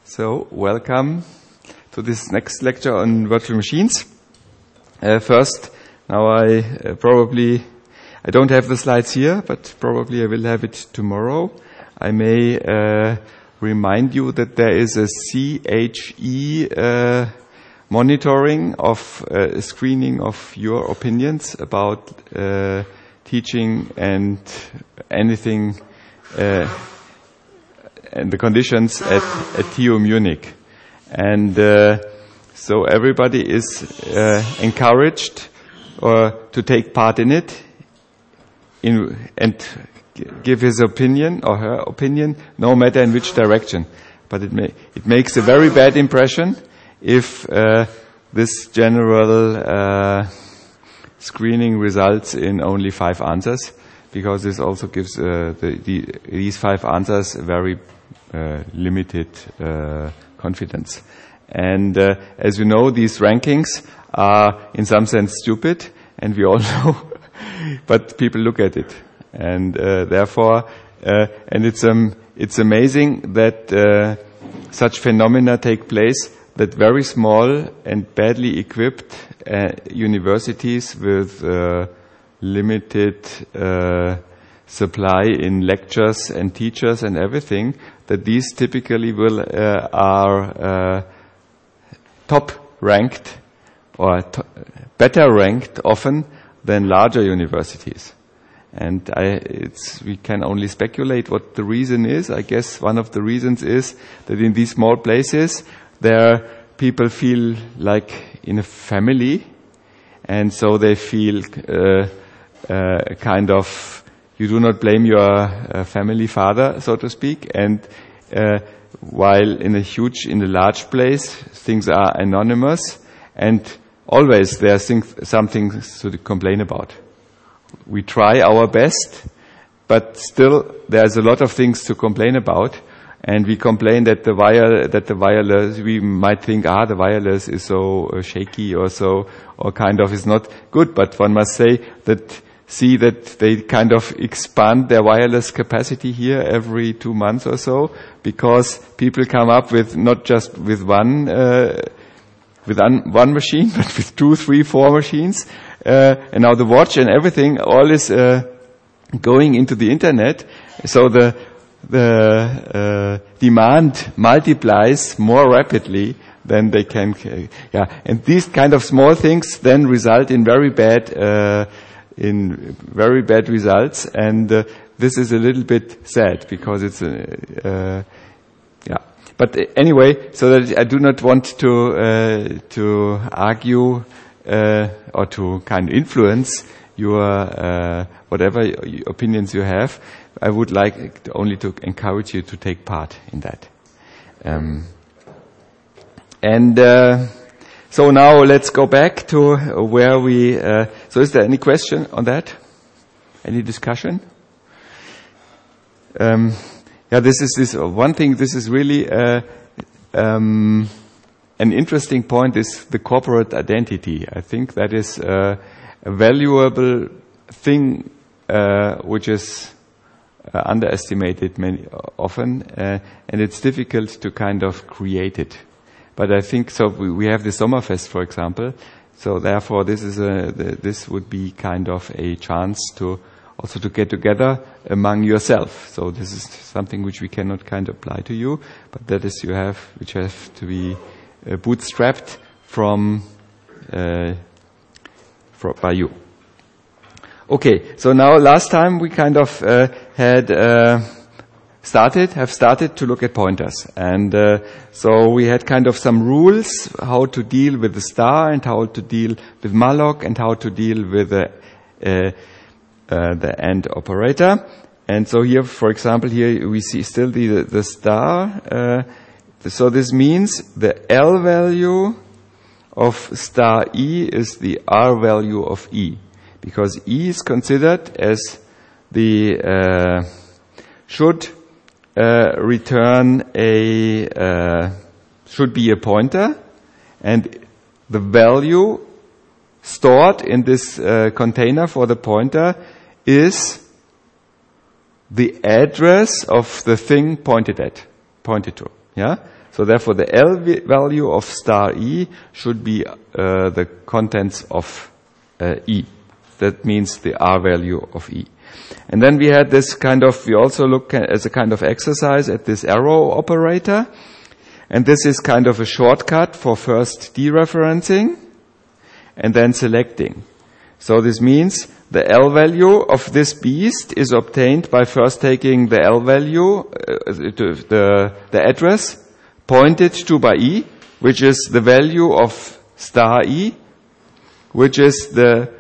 So, welcome to this next lecture on virtual machines. First, now I don't have the slides here, but probably I will have it tomorrow. I may remind you that there is a CHE monitoring of screening of your opinions about teaching and anything and the conditions at TU Munich. And so everybody is encouraged to take part in it and give his opinion or her opinion, no matter in which direction. But it makes a very bad impression if this general screening results in only 5 answers, because this also gives these 5 answers a very limited confidence. And as you know, these rankings are in some sense stupid, and we all know, but people look at it, and therefore, and it's amazing that such phenomena take place, that very small and badly equipped universities with limited supply in lectures and teachers and everything, that these typically are top ranked or better ranked often than larger universities. And we can only speculate what the reason is. I guess one of the reasons is that in these small places there people feel like in a family, and so they feel kind of, you do not blame your family father, so to speak, and while in a large place things are anonymous, and always there's something to complain about. We try our best, but still there's a lot of things to complain about, and we complain that the wireless, we might think, the wireless is so shaky or kind of is not good, but one must see that they kind of expand their wireless capacity here every 2 months or so, because people come up with not just with one machine, but with 2, 3, 4 machines, and now the watch and everything all is going into the internet, so the demand multiplies more rapidly than they can. And these kind of small things then result in very bad results, and this is a little bit sad, because it's But anyway, so that I do not want to argue or to kind of influence your whatever opinions you have. I would like only to encourage you to take part in that. So now let's go back to where we. So is there any question on that? Any discussion? This is one thing. This is really an interesting point. Is the corporate identity? I think that is a valuable thing which is underestimated often, and it's difficult to kind of create it. But I think so. We have the Sommerfest, for example. So therefore, this would be kind of a chance to also to get together among yourself. So this is something which we cannot kind of apply to you, but that is which have to be bootstrapped by you. Okay. So now, last time we kind of have started to look at pointers, and so we had kind of some rules how to deal with the star, and how to deal with malloc, and how to deal with the AND operator. And so here, for example, here we see still the star. So this means the L value of star E is the R value of E, because E is considered as the should return should be a pointer, and the value stored in this container for the pointer is the address of the thing pointed to. Yeah, So therefore the L value of star E should be the contents of E. That means the R value of E. And then we had this we also look as a kind of exercise at this arrow operator. And this is kind of a shortcut for first dereferencing and then selecting. So this means the L value of this beast is obtained by first taking the L value, the address pointed to by E, which is the value of star E, which is the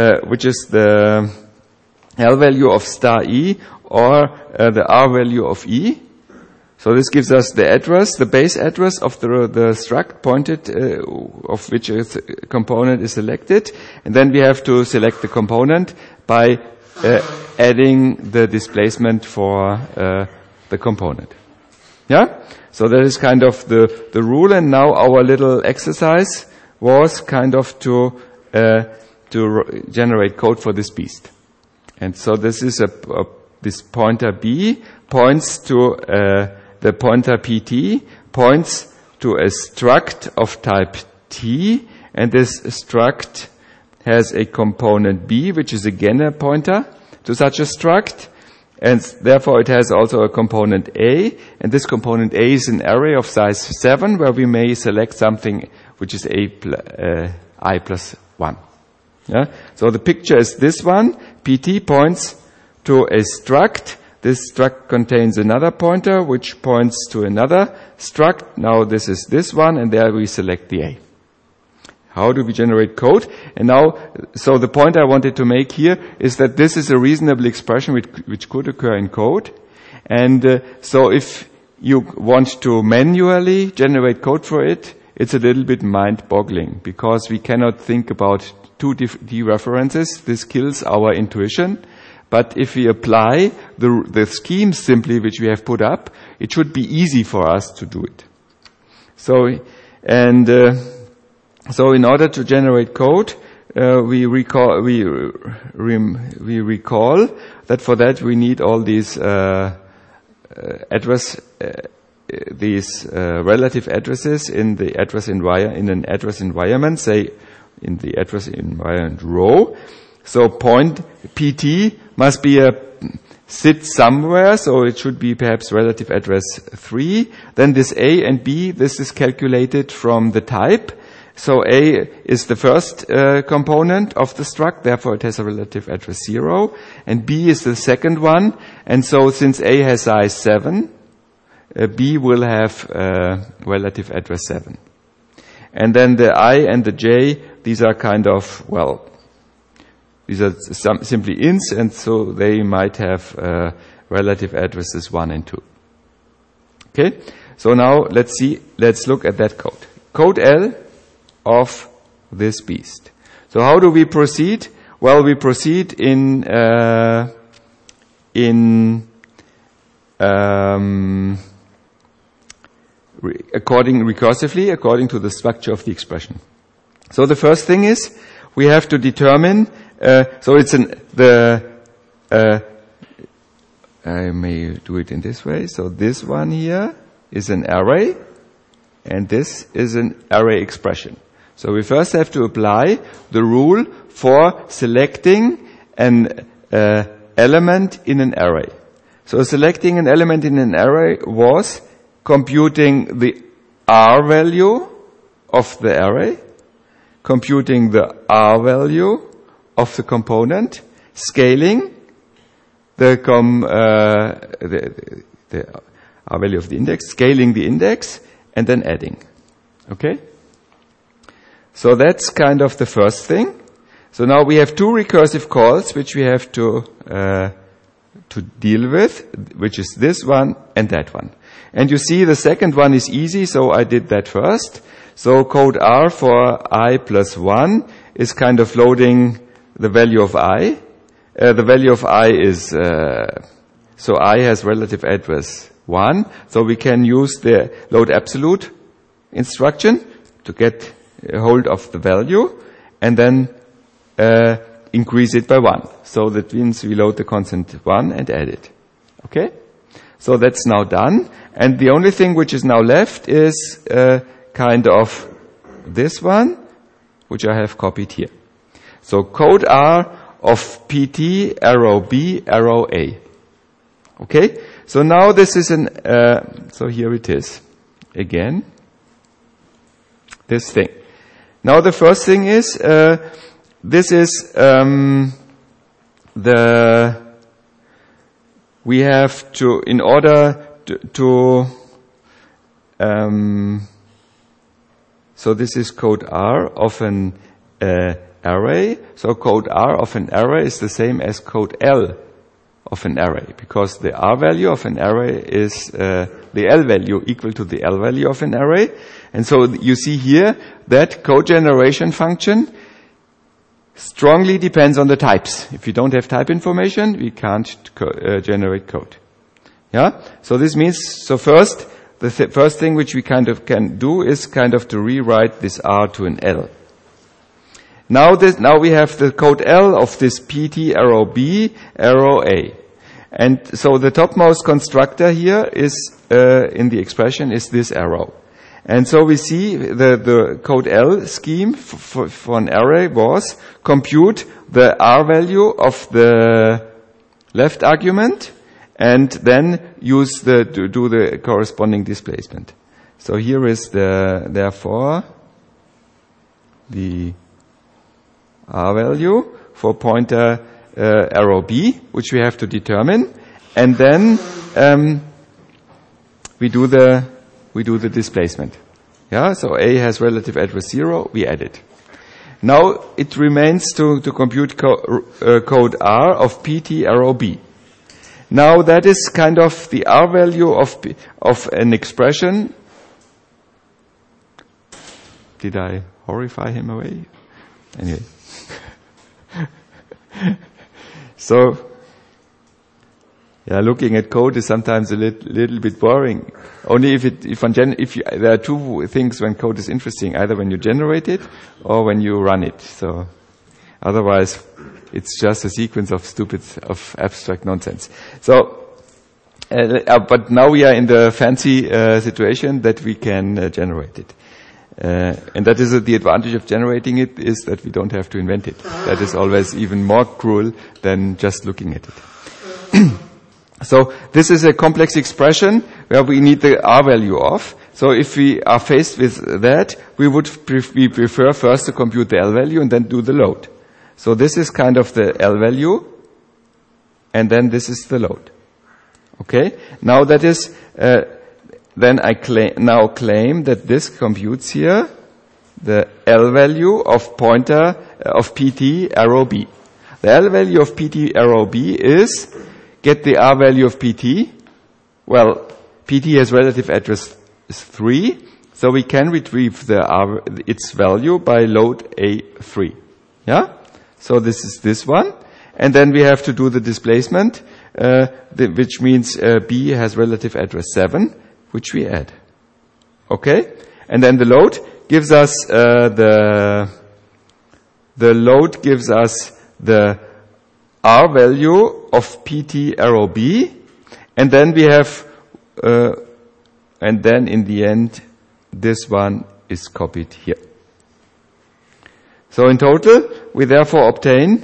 L value of star E, or the R value of E. So this gives us the address, the base address of the struct pointed, of which a component is selected. And then we have to select the component by adding the displacement for the component. Yeah? So that is kind of the rule. And now our little exercise was kind of to generate code for this beast. And so this is this pointer B points to the pointer PT points to a struct of type T, and this struct has a component B, which is again a pointer to such a struct, and therefore it has also a component A, and this component A is an array of size 7, where we may select something which is I plus 1. Yeah? So the picture is this one. PT points to a struct. This struct contains another pointer which points to another struct. Now this is this one, and there we select the A. How do we generate code? And now, so the point I wanted to make here is that this is a reasonable expression which could occur in code. And so if you want to manually generate code for it, it's a little bit mind-boggling, because we cannot think about two dereferences. This kills our intuition. But if we apply the schemes simply which we have put up, it should be easy for us to do it. So in order to generate code, we recall that for that we need all these relative addresses in the in an address environment, say in the address environment row. So point PT must be sit somewhere, so it should be perhaps relative address 3. Then this A and B, this is calculated from the type. So A is the first component of the struct, therefore it has a relative address 0. And B is the second one. And so since A has size 7, B will have relative address 7. And then the I and the J, these are kind of, these are simply ints, and so they might have relative addresses 1 and 2. Okay? So now let's look at that code. Code L of this beast. So how do we proceed? Well, we proceed recursively according to the structure of the expression. So the first thing is we have to determine. So it's I may do it in this way. So this one here is an array, and this is an array expression. So we first have to apply the rule for selecting an element in an array. So selecting an element in an array was computing the R value of the array, computing the R value of the component, scaling the R value of the index, scaling the index, and then adding. Okay? So that's kind of the first thing. So now we have two recursive calls which we have to deal with, which is this one and that one. And you see the second one is easy, so I did that first. So code R for I plus 1 is kind of loading the value of I. The value of I is, so I has relative address 1. So we can use the load absolute instruction to get a hold of the value and then increase it by 1. So that means we load the constant 1 and add it. Okay? So that's now done. And the only thing which is now left is kind of this one, which I have copied here. So code R of PT, arrow B, arrow A. Okay? So now this is so here it is. Again. This thing. Now the first thing is, this is we have to, in order to so this is code R of an array. So code R of an array is the same as code L of an array, because the R value of an array is the L value equal to the L value of an array. And so you see here that code generation function strongly depends on the types. If you don't have type information, we can't generate code. Yeah? So this means, so first, the first thing which we kind of can do is kind of to rewrite this R to an L. Now we have the code L of this PT arrow B, arrow A. And so the topmost constructor here is, in the expression, is this arrow. And so we see the code L scheme for an array was compute the R value of the left argument and then do the corresponding displacement. So here is therefore the R value for pointer arrow B, which we have to determine, and then we do the displacement. Yeah, so A has relative address 0, we add it. Now it remains to compute code R of PT arrow B. Now that is kind of the R value of an expression. Did I horrify him away? Anyway. So, yeah, looking at code is sometimes a little bit boring. Only if there are two things when code is interesting, either when you generate it or when you run it. So, otherwise, it's just a sequence of abstract nonsense. So, but now we are in the fancy situation that we can generate it. And that is the advantage of generating it, is that we don't have to invent it. That is always even more cruel than just looking at it. So this is a complex expression where we need the R value of. So if we are faced with that, we prefer first to compute the L value and then do the load. So this is kind of the L value, and then this is the load. Okay? Now that is, then I claim that this computes here the L value of pointer of PT arrow B. The L value of PT arrow B is get the R value of PT. Well, PT has relative address 3, so we can retrieve its value by load A3. Yeah? So this is this one. And then we have to do the displacement, which means B has relative address 7, which we add. Okay? And then the load gives us the load gives us the R value of PT arrow B, and then we have and then in the end this one is copied here. So in total we therefore obtain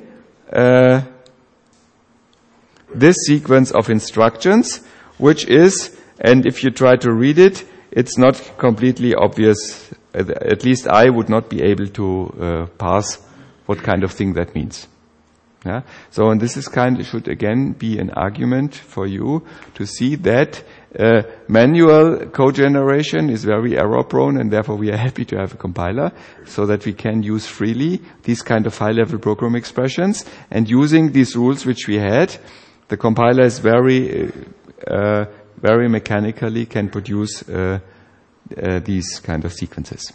this sequence of instructions, which is, and if you try to read it, it's not completely obvious. At least I would not be able to parse what kind of thing that means. Yeah? So, and this is should again be an argument for you to see that manual code generation is very error prone, and therefore we are happy to have a compiler so that we can use freely these kind of high level program expressions. And using these rules which we had, the compiler is very mechanically can produce these kind of sequences.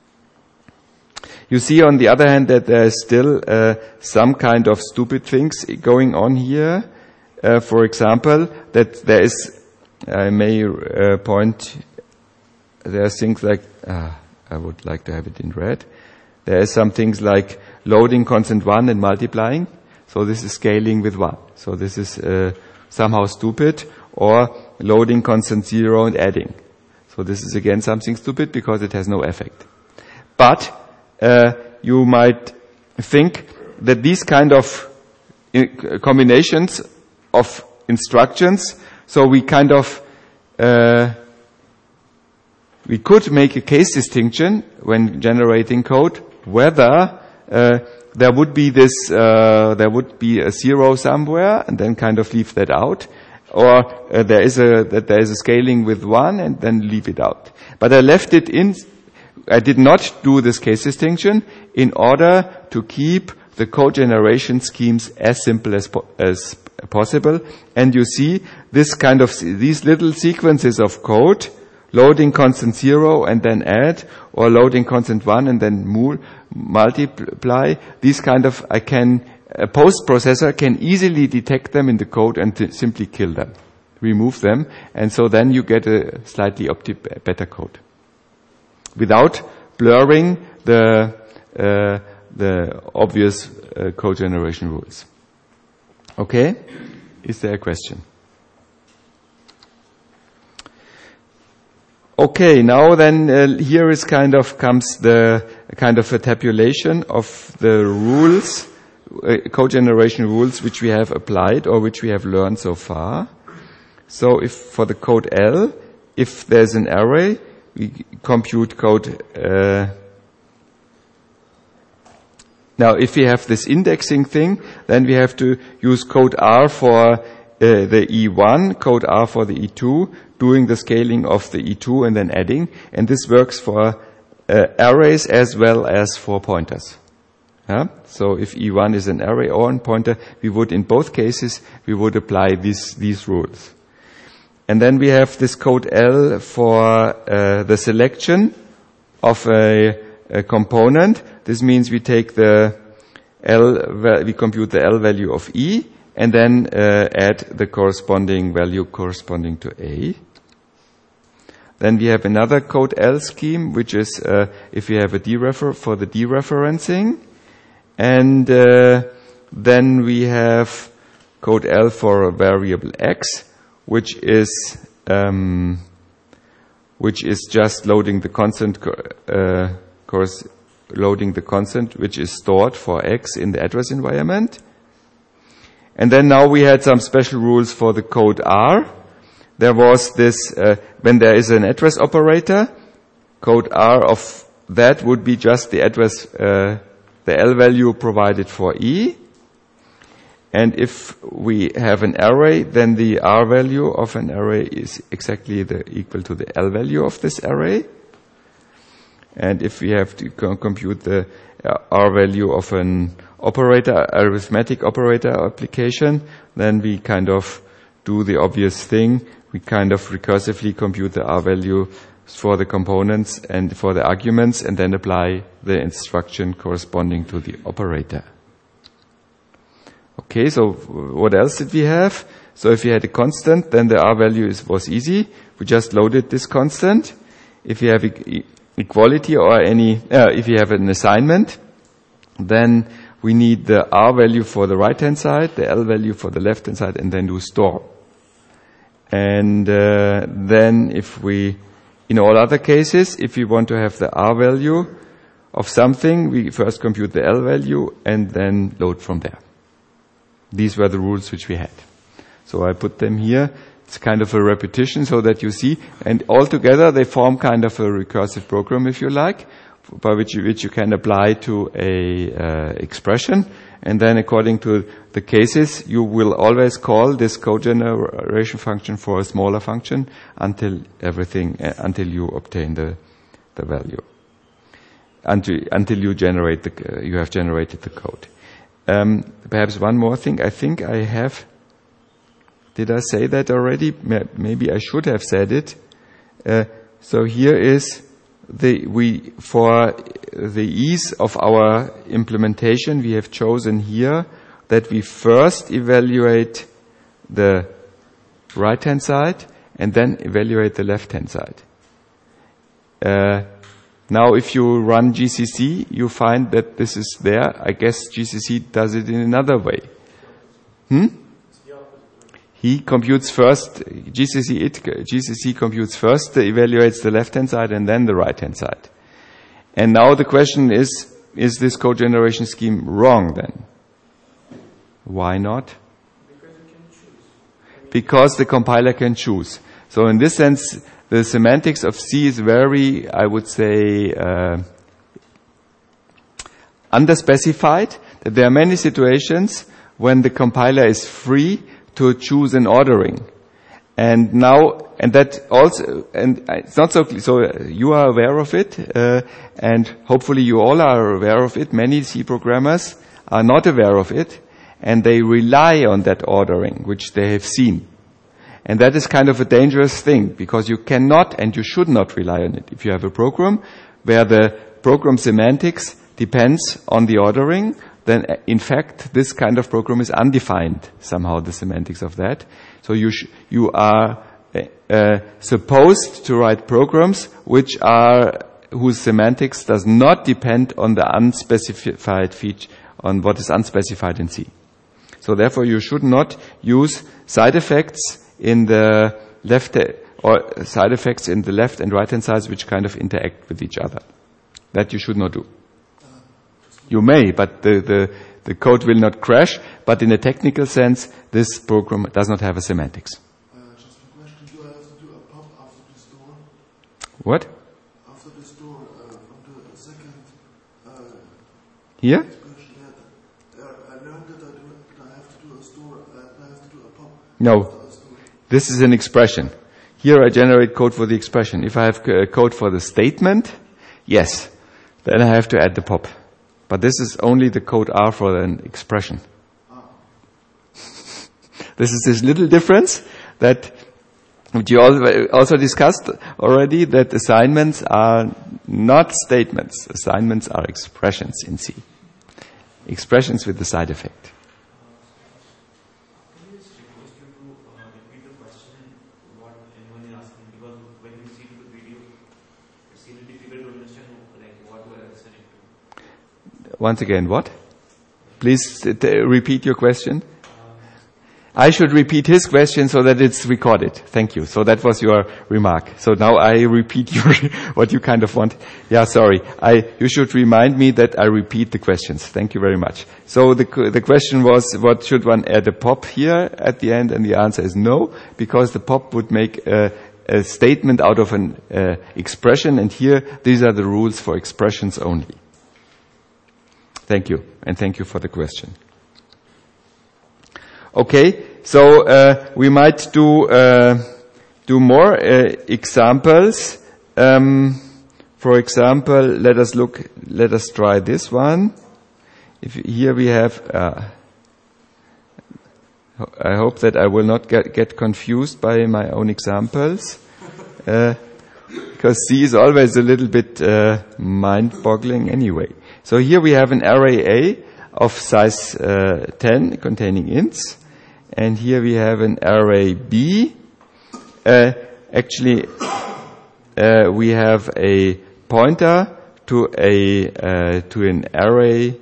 You see, on the other hand, that there is still some kind of stupid things going on here. For example, that there is, I may point, there are things like, I would like to have it in red. There are some things like loading constant 1 and multiplying. So this is scaling with 1. So this is somehow stupid. Or loading constant 0 and adding. So this is again something stupid because it has no effect. But you might think that these kind of combinations of instructions, so we kind of we could make a case distinction when generating code whether there would be a 0 somewhere and then kind of leave that out, or there is a scaling with 1 and then leave it out. But I left it in. I did not do this case distinction in order to keep the code generation schemes as simple as possible. And you see this kind of these little sequences of code, loading constant 0 and then add, or loading constant 1 and then multiply. These kind of a post processor can easily detect them in the code and simply kill them, remove them, and so then you get a slightly better code without blurring the obvious code generation rules. Okay? Is there a question? Okay, now then here is comes the kind of a tabulation of the rules, code generation rules which we have applied or which we have learned so far. So if for the code L, if there's an array, we compute code. Now, if we have this indexing thing, then we have to use code R for the E1, code R for the E2, doing the scaling of the E2 and then adding. And this works for arrays as well as for pointers. Yeah? So if E1 is an array or a pointer, we would, in both cases, we would apply these rules. And then we have this code L for the selection of a component. This means we take we compute the L value of E, and then add the corresponding value corresponding to A. Then we have another code L scheme, which is if we have a for the dereferencing. And then we have code L for a variable X, which is just loading the constant loading the constant which is stored for X in the address environment. And then now we had some special rules for the code R. There was this, when there is an address operator, code R of that would be just the address, the L value provided for E. And if we have an array, then the R value of an array is exactly equal to the L value of this array. And if we have to compute the R value of an operator, arithmetic operator application, then we kind of do the obvious thing. We kind of recursively compute the R value for the components and for the arguments, and then apply the instruction corresponding to the operator. Okay, so what else did we have? So if we had a constant, then the R value was easy. We just loaded this constant. If you have equality or if you have an assignment, then we need the R value for the right-hand side, the L value for the left-hand side, and then do store. And then in all other cases, if we want to have the R value of something, we first compute the L value and then load from there. These were the rules which we had. So I put them here. It's kind of a repetition so that you see, and altogether they form kind of a recursive program, if you like, by which you can apply to a expression, and then according to the cases, you will always call this code generation function for a smaller function until you obtain the value, until you have generated the code. Perhaps one more thing. I think I have. Did I say that already? Maybe I should have said it. So here is for the ease of our implementation, we have chosen here that we first evaluate the right-hand side and then evaluate the left-hand side. Now, if you run GCC, you find that this is there. I guess GCC does it in another way. He computes first, GCC computes first, evaluates the left-hand side and then the right-hand side. And now the question is this code generation scheme wrong then? Why not? Because the compiler can choose. So in this sense, the semantics of C is very, I would say, underspecified. That there are many situations when the compiler is free to choose an ordering. And now, and that also, and it's not so clear, so you are aware of it, and hopefully you all are aware of it. Many C programmers are not aware of it, and they rely on that ordering, which they have seen. And that is kind of a dangerous thing, because you cannot and you should not rely on it. If you have a program where the program semantics depends on the ordering, then in fact this kind of program is undefined somehow, the semantics of that. So you are supposed to write programs whose semantics does not depend on the unspecified feature, on what is unspecified in C. So therefore you should not use side effects in the left or side effects in the left and right hand sides which kind of interact with each other. That you should not do. You may, but the code will not crash, but in a technical sense, this program does not have a semantics. Just a question, do I have to do a pop after the store? What? After the store, from the second Here? expression, I learned that I have to do a store, I have to do a pop. No. This is an expression. Here I generate code for the expression. If I have code for the statement, yes, then I have to add the pop. But this is only the code R for an expression. This is this little difference that you also discussed already, that assignments are not statements. Assignments are expressions in C. Expressions with the side effect. Can you just request you to repeat the question, what anyone is asking? Because when you see the video, it's really difficult to understand what we are listening to. Once again, what? Please repeat your question. I should repeat his question so that it's recorded. Thank you. So that was your remark. So now I repeat what you kind of want. Yeah, sorry. You should remind me that I repeat the questions. Thank you very much. So the question was, what should one add a pop here at the end? And the answer is no, because the pop would make a statement out of an expression. And here, these are the rules for expressions only. Thank you. And thank you for the question. Okay, so we might do more examples. For example, let us try this one. Here we have. I hope that I will not get confused by my own examples, because C is always a little bit mind-boggling anyway. So here we have an array A of size 10 containing ints. And here we have an array B. Actually, we have a pointer to an array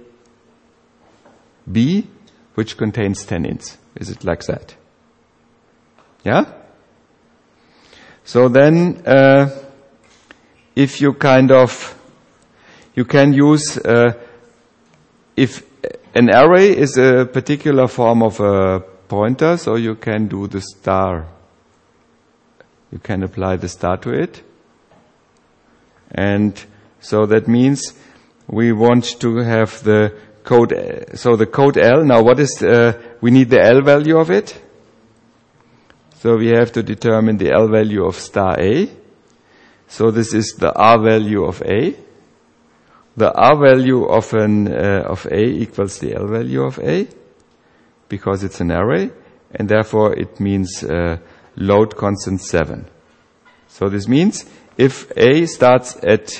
B, which contains 10 ints. Is it like that? Yeah? So then, if you you can use, if an array is a particular form of a pointer, so you can do the star. You can apply the star to it. And so that means we want to have the code, so the code L. Now what is, we need the L value of it. So we have to determine the L value of star A. So this is the R value of A. The R value of A equals the L value of A, because it's an array, and therefore it means load constant 7. So this means if A starts at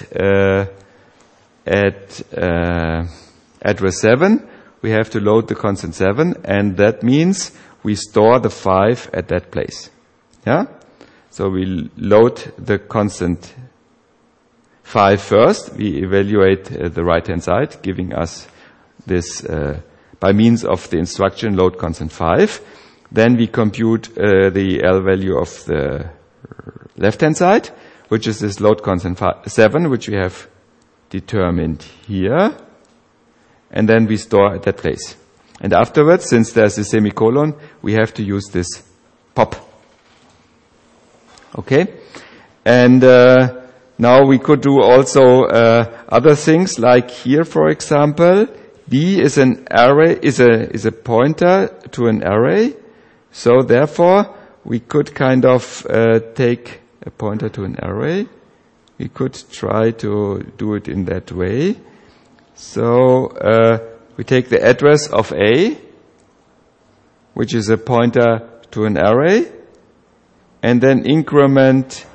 address 7, we have to load the constant 7, and that means we store the 5 at that place. Yeah? So we load the constant 5 first. We evaluate the right-hand side, giving us this by means of the instruction load constant 5. Then we compute the L value of the left-hand side, which is this load constant 7, which we have determined here. And then we store at that place. And afterwards, since there's a semicolon, we have to use this pop. Okay? And now we could do also other things, like here, for example, B is an array, is a pointer to an array. So therefore, we could kind of take a pointer to an array. We could try to do it in that way. So we take the address of A, which is a pointer to an array, and then increment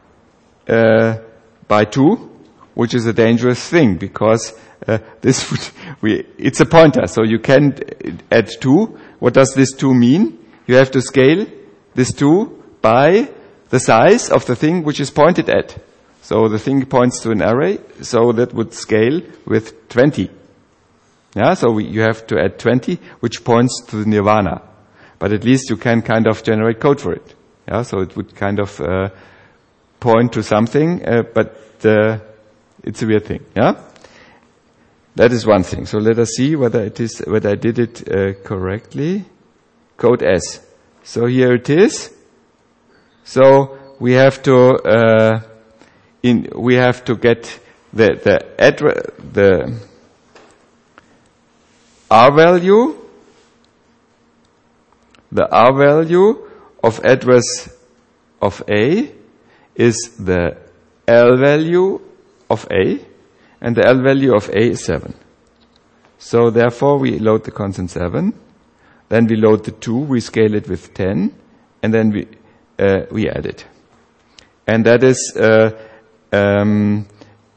by 2, which is a dangerous thing, because it's a pointer, so you can add 2. What does this 2 mean? You have to scale this 2 by the size of the thing which is pointed at. So the thing points to an array, so that would scale with 20. Yeah, so you have to add 20, which points to the nirvana. But at least you can kind of generate code for it. Yeah, so it would kind of point to something, but it's a weird thing. Yeah, that is one thing. So let us see whether I did it correctly. Code S. So here it is. So we have to get the R value. The R value of address of A is the L value of A, and the L value of A is 7. So therefore we load the constant 7, then we load the 2, we scale it with 10, and then we add it. And that is, and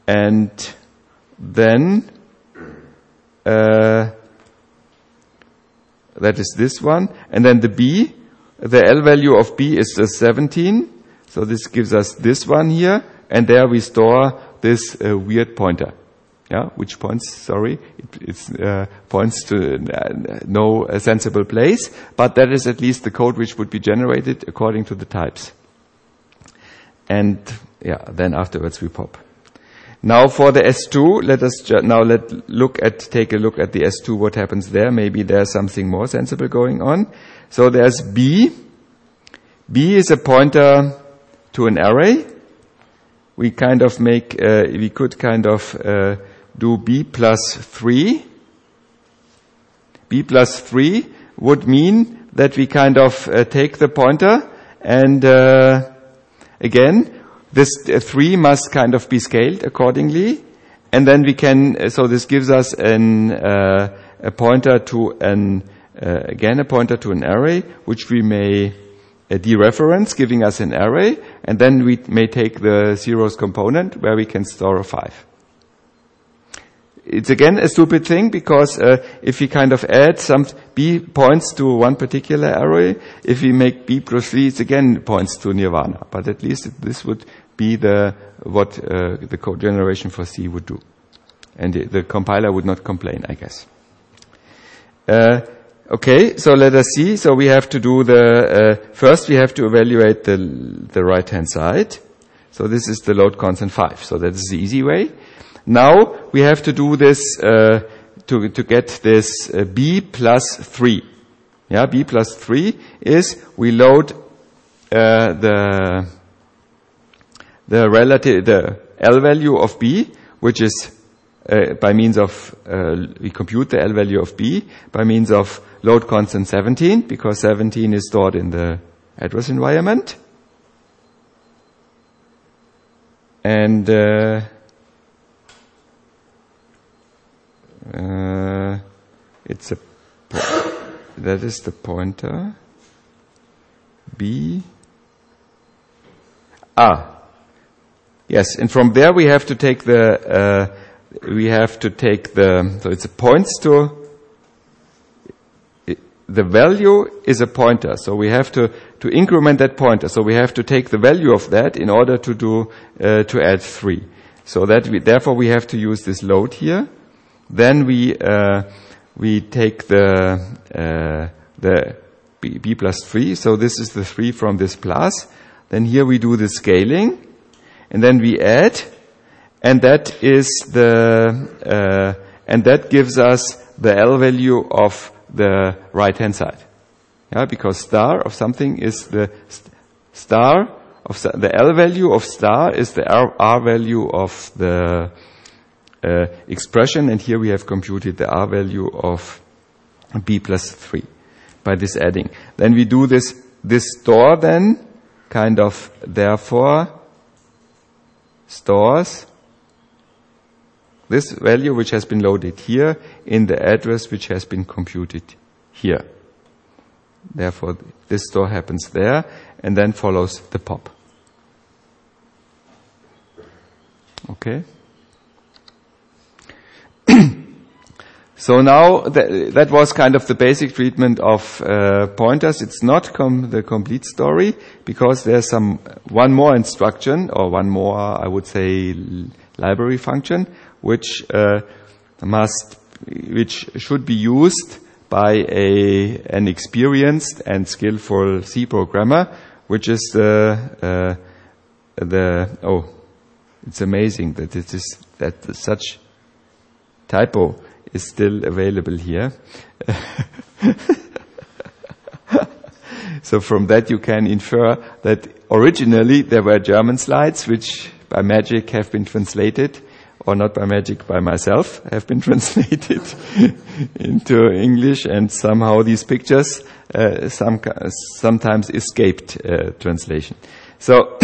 then that is this one. And then the B, the L value of B is 17. So this gives us this one here. And there we store this weird pointer. Yeah, which points, it points to no sensible place. But that is at least the code which would be generated according to the types. And yeah, then afterwards we pop. Now for the S2, let us take a look at the S2, what happens there. Maybe there's something more sensible going on. So there's B. B is a pointer to an array. We kind of we could kind of do B plus 3. B plus 3 would mean that we kind of take the pointer and again, this 3 must kind of be scaled accordingly, and then we can. So this gives us a pointer to a pointer to an array, which we may dereference, giving us an array, and then we may take the zeros component where we can store a 5. It's again a stupid thing, because if we kind of add some B points to one particular array, if we make B plus 3, it again points to nirvana. But at least this would be what the code generation for C would do. And the compiler would not complain, I guess. Okay, so let us see. So we have to do first we have to evaluate the right-hand side. So this is the load constant 5. So that is the easy way. Now we have to do this to get this B plus 3. Yeah, B plus 3 is we load the L value of B, which is by means of we compute the L value of B by means of load constant 17, because 17 is stored in the address environment, and that is the pointer B. Yes, and from there we have to take so it's a points to, the value is a pointer, so we have to increment that pointer, so we have to take the value of that in order to add 3. So therefore we have to use this load here. Then we take the b plus 3. So this is the 3 from this plus. Then here we do the scaling, and then we add, and that is and that gives us the L value of the right-hand side. Yeah, because star of something is the star of the L value of star is the R value of the expression, and here we have computed the R value of b plus 3 by this adding. Then we do this store then kind of therefore stores this value which has been loaded here in the address which has been computed here. Therefore, this store happens there, and then follows the pop. Okay? So now, that was kind of the basic treatment of pointers. It's not the complete story, because there's one more instruction, or one more, I would say, library function, which should be used by an experienced and skillful C programmer, which is it's amazing that such typo is still available here. So from that you can infer that originally there were German slides which by magic have been translated, or not by magic, by myself, have been translated into English, and somehow these pictures sometimes escaped translation. So,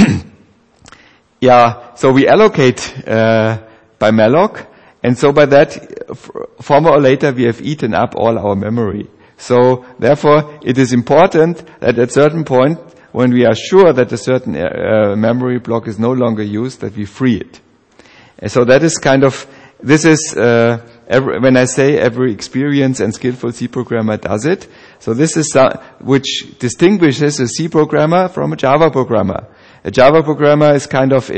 so we allocate by malloc, and so by that, former or later, we have eaten up all our memory. So therefore, it is important that at a certain point, when we are sure that a certain memory block is no longer used, that we free it. So that is kind of, this is, when I say every experienced and skillful C programmer does it, so this is which distinguishes a C programmer from a Java programmer. A Java programmer is kind of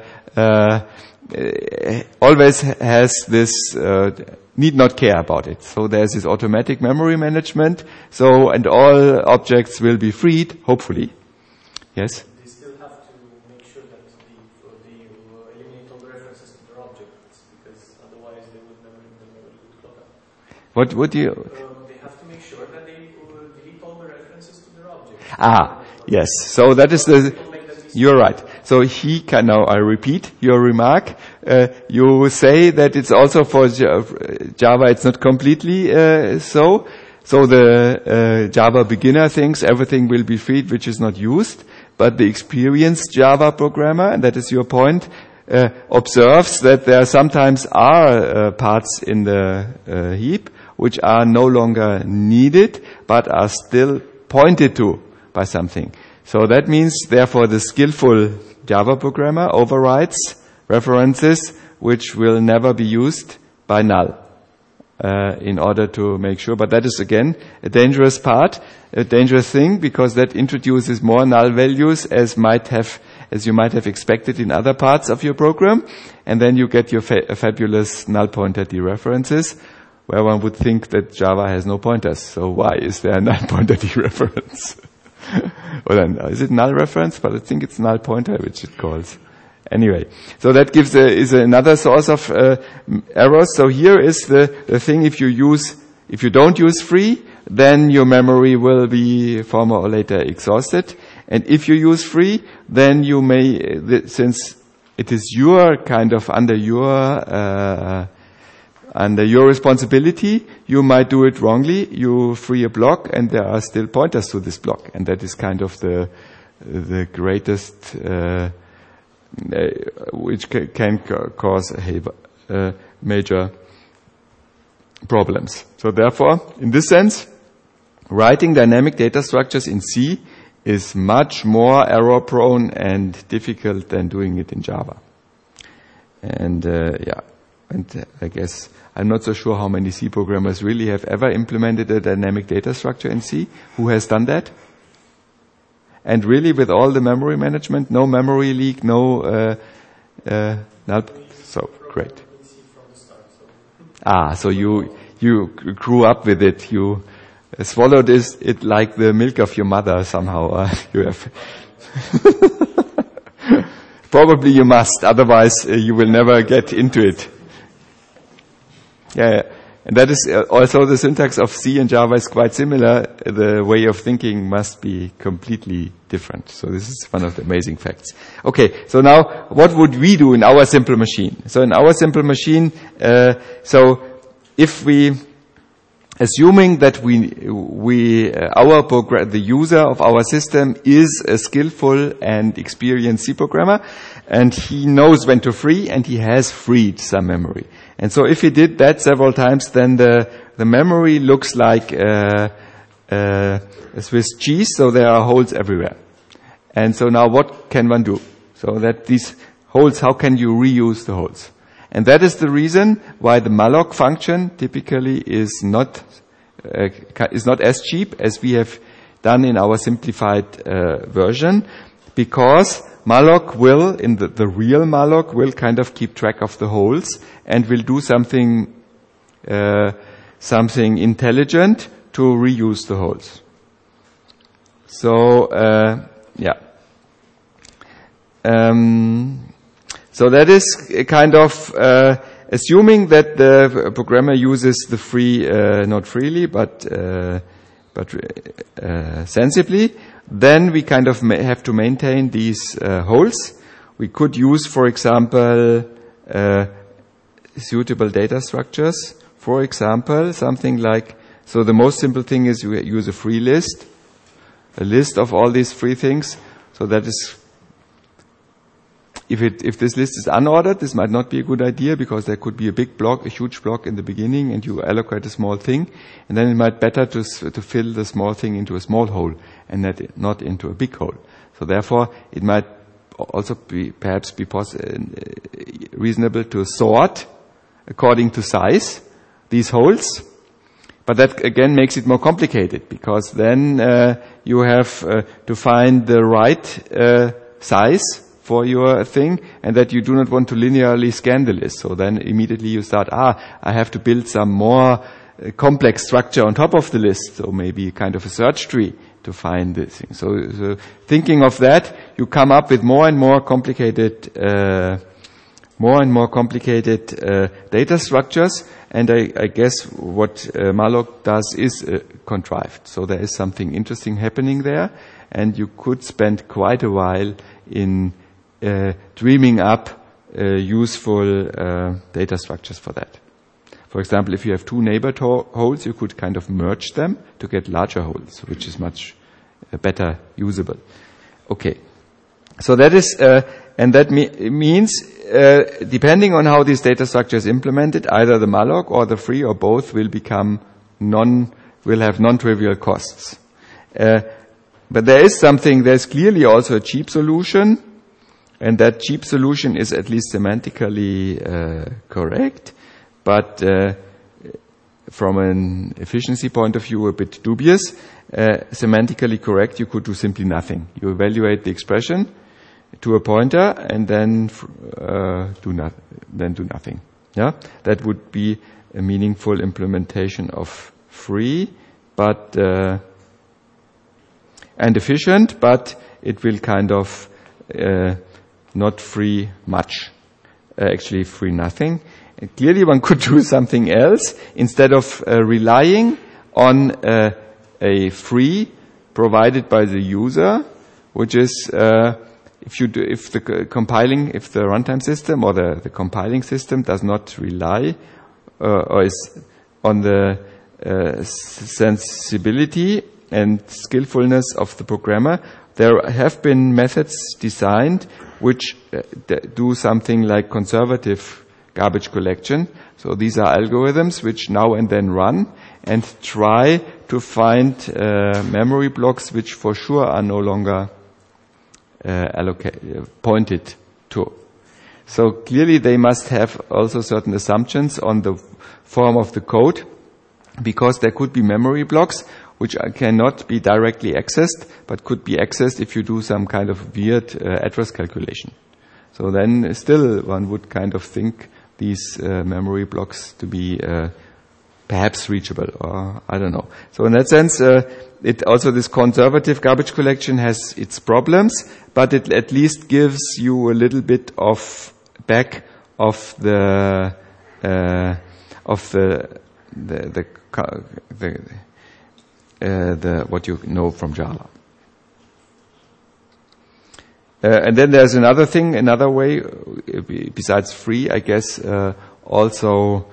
always has this, need not care about it. So there's this automatic memory management, and all objects will be freed, hopefully. Yes? They still have to make sure that they eliminate all the references to their objects, because otherwise they would never clock up. What would you? They have to make sure that they delete all the references to their objects. Yes. So that is you're right. So now I repeat your remark. You say that it's also for Java, it's not completely so. So the Java beginner thinks everything will be freed which is not used, but the experienced Java programmer, and that is your point, observes that there sometimes are parts in the heap which are no longer needed, but are still pointed to by something. So that means, therefore, the skillful Java programmer overrides references which will never be used by null in order to make sure. But that is, again, a dangerous thing, because that introduces more null values as you might have expected in other parts of your program. And then you get your fabulous null pointer dereferences, where one would think that Java has no pointers. So why is there a null pointer dereference? Or then, is it null reference? But I think it's null pointer, which it calls. Anyway, so that is another source of errors. So here is the thing: if you don't use free, then your memory will be former or later exhausted. And if you use free, then you may, since it is your kind of under your responsibility, you might do it wrongly. You free a block, and there are still pointers to this block, and that is kind of the greatest, which can cause major problems. So therefore, in this sense, writing dynamic data structures in C is much more error-prone and difficult than doing it in Java. And and I guess I'm not so sure how many C programmers really have ever implemented a dynamic data structure in C. Who has done that? And really, with all the memory management, no memory leak, no. So great. So you grew up with it. swallowed it like the milk of your mother somehow. You have probably you must, otherwise you will never get into it. Yeah, and that is also the syntax of C and Java is quite similar. The way of thinking must be completely different. So this is one of the amazing facts. Okay, so now what would we do in our simple machine? So in our simple machine, so if we, assuming that the user of our system is a skillful and experienced C programmer, and he knows when to free, and he has freed some memory. And so if he did that several times, then the memory looks like a Swiss cheese, so there are holes everywhere. And so now what can one do? So that these holes, how can you reuse the holes? And that is the reason why the malloc function typically is not as cheap as we have done in our simplified version, because malloc will, in the real malloc, will kind of keep track of the holes and will do something intelligent to reuse the holes. So so that is a kind of assuming that the programmer uses the free not freely but sensibly. Then we kind of have to maintain these holes. We could use, for example, suitable data structures. For example, something like, so the most simple thing is you use a free list, a list of all these free things. So that is, if this list is unordered, this might not be a good idea, because there could be a big block, a huge block in the beginning, and you allocate a small thing, and then it might be better to fill the small thing into a small hole and not into a big hole. So therefore, it might also perhaps be reasonable to sort according to size these holes. But that again makes it more complicated, because then you have to find the right size for your thing, and that you do not want to linearly scan the list. So then immediately you start, I have to build some more complex structure on top of the list. So maybe kind of a search tree to find this thing. So thinking of that, you come up with more and more complicated data structures. And I guess what malloc does is contrived. So there is something interesting happening there, and you could spend quite a while in dreaming up useful data structures for that. For example, if you have two neighbor holes, you could kind of merge them to get larger holes, which is much better usable. Okay. So that is, and that means, depending on how this data structure is implemented, either the malloc or the free or both will have non-trivial costs. But there's clearly also a cheap solution, and that cheap solution is at least semantically correct, but from an efficiency point of view a bit dubious. Semantically correct, you could do simply nothing. You evaluate the expression to a pointer and then do nothing. Yeah, that would be a meaningful implementation of free, but and efficient, but it will kind of not free much. Actually, free nothing. And clearly, one could do something else instead of relying on a free provided by the user, which is if the runtime system or the compiling system does not rely or is on the sensibility and skillfulness of the programmer, there have been methods designed which do something like conservative garbage collection. So these are algorithms which now and then run and try to find memory blocks which for sure are no longer pointed to. So clearly they must have also certain assumptions on the form of the code, because there could be memory blocks which cannot be directly accessed, but could be accessed if you do some kind of weird address calculation. So then still one would kind of think these memory blocks to be perhaps reachable, or I don't know. So in that sense, it also, this conservative garbage collection has its problems, but it at least gives you a little bit of back of the what you know from Java. And then there's another thing, another way, besides free, I guess, also,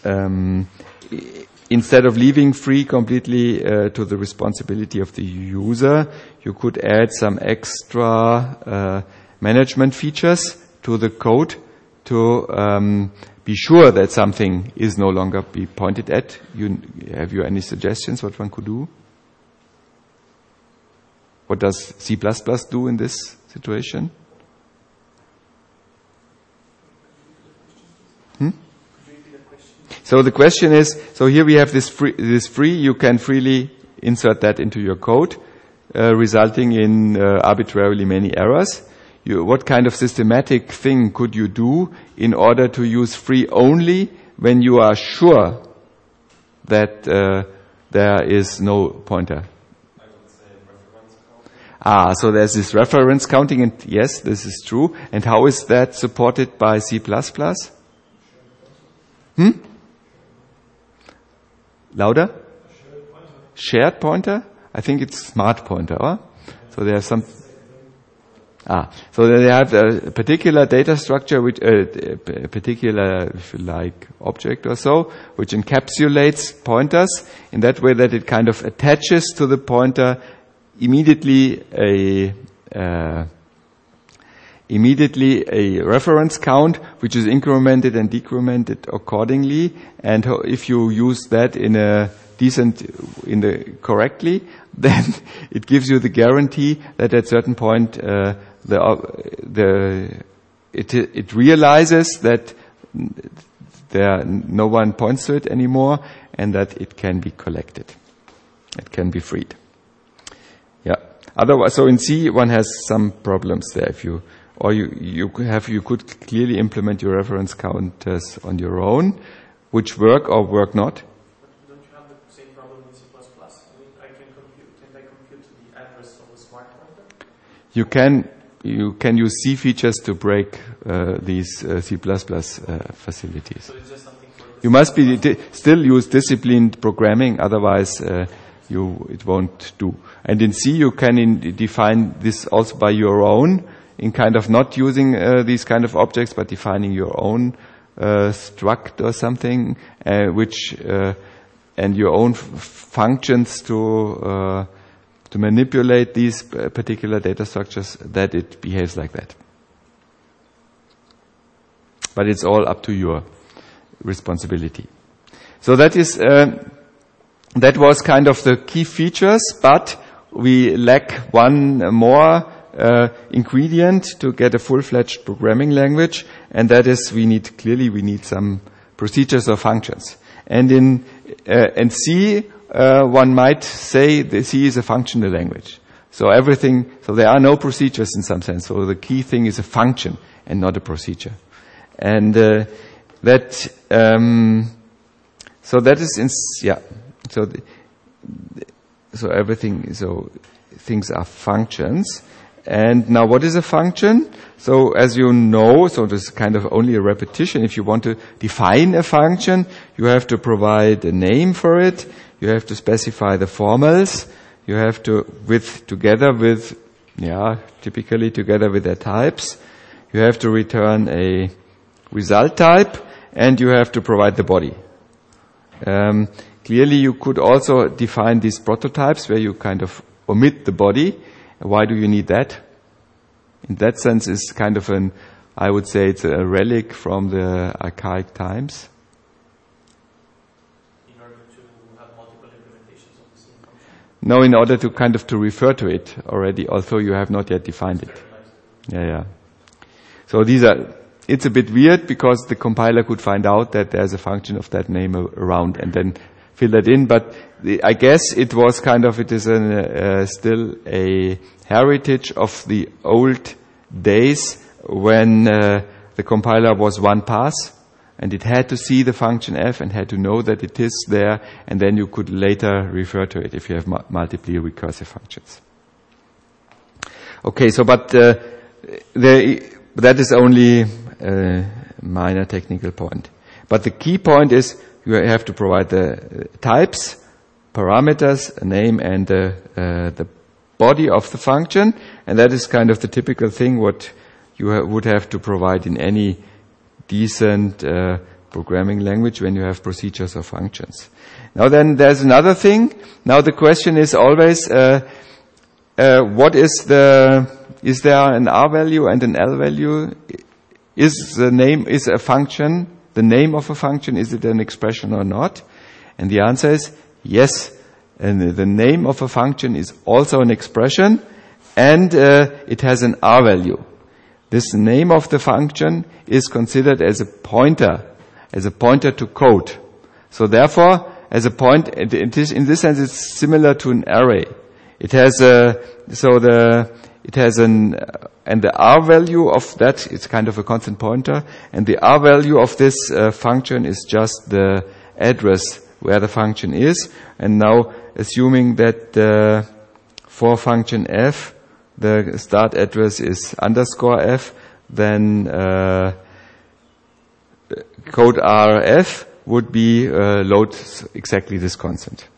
instead of leaving free completely to the responsibility of the user, you could add some extra management features to the code to be sure that something is no longer be pointed at. Have you any suggestions what one could do? What does C++ do in this situation? So the question is, so here we have this free, you can freely insert that into your code, resulting in arbitrarily many errors. What kind of systematic thing could you do in order to use free only when you are sure that there is no pointer? I would say reference counting. So there's this reference counting, and yes, this is true. And how is that supported by C++? Louder? Shared pointer? I think it's smart pointer, or? So there's some... so they have a particular data structure, which a particular, if you like, object or so, which encapsulates pointers in that way that it kind of attaches to the pointer immediately a reference count, which is incremented and decremented accordingly. And if you use that correctly, then it gives you the guarantee that at certain point it realizes that no one points to it anymore, and that it can be collected. It can be freed. Yeah. Otherwise, so in C one has some problems there. If you could clearly implement your reference counters on your own, which work or work not. But don't you have the same problem in C++? I mean, can't I compute the address of a smart pointer? You can use C features to break these C++ facilities. So it's just something for You must still use disciplined programming, otherwise it won't do. And in C you can define this also by your own, in kind of not using these kind of objects, but defining your own struct or something, and your own functions to manipulate these particular data structures, that it behaves like that. But it's all up to your responsibility. So that was kind of the key features, but we lack one more ingredient to get a full-fledged programming language, and that is we need some procedures or functions. And in C, one might say that C is a functional language. So there are no procedures in some sense. So the key thing is a function and not a procedure. And things are functions. And now what is a function? So as you know, so this is kind of only a repetition. If you want to define a function, you have to provide a name for it. You have to specify the formals. You have to, typically together with their types. You have to return a result type, and you have to provide the body. Clearly you could also define these prototypes where you kind of omit the body. Why do you need that? In that sense, it's kind of I would say it's a relic from the archaic times. In order to have multiple implementations of the same function? No, in order to kind of to refer to it already, although you have not yet defined it. Yeah. So it's a bit weird because the compiler could find out that there's a function of that name around and then fill that in, but I guess it was it is still a heritage of the old days when the compiler was one pass, and it had to see the function f and had to know that it is there, and then you could later refer to it if you have multiply recursive functions. Okay, so but that is only a minor technical point. But the key point is you have to provide the types, parameters, a name, and the body of the function, and that is kind of the typical thing what you would have to provide in any decent programming language when you have procedures or functions. Now then there's another thing. Now the question is always what is there an R value and an L value? Is a function, the name of a function, is it an expression or not? And the answer is yes. And the name of a function is also an expression, and it has an R value. This name of the function is considered as a pointer to code. So therefore, as a point, it is, in this sense, it's similar to an array. It has and the R value of that, it's kind of a constant pointer, and the R value of this function is just the address where the function is. And now, assuming that for function f, the start address is _f, then code rf would be load exactly this constant.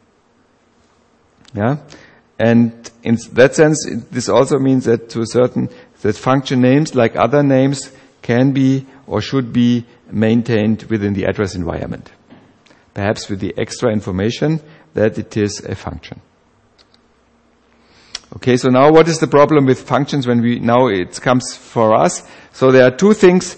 Yeah, and in that sense, this also means that that function names, like other names, can be or should be maintained within the address environment, perhaps with the extra information that it is a function. Okay, so now what is the problem with functions when now it comes for us? So there are two things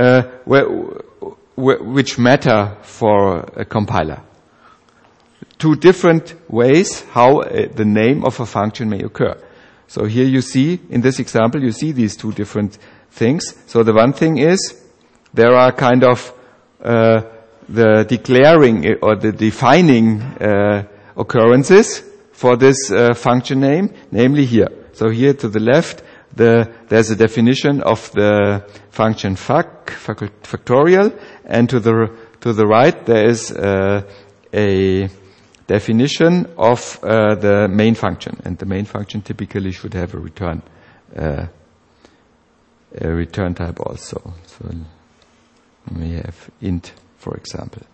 which matter for a compiler. Two different ways how the name of a function may occur. So here you see, in this example, you see these two different things. So the one thing is, there are kind of the declaring or the defining occurrences for this function name, namely here. So here to the left, there's a definition of the function factorial, and to the right there is a definition of the main function, and the main function typically should have a return type also. So we have int, for example.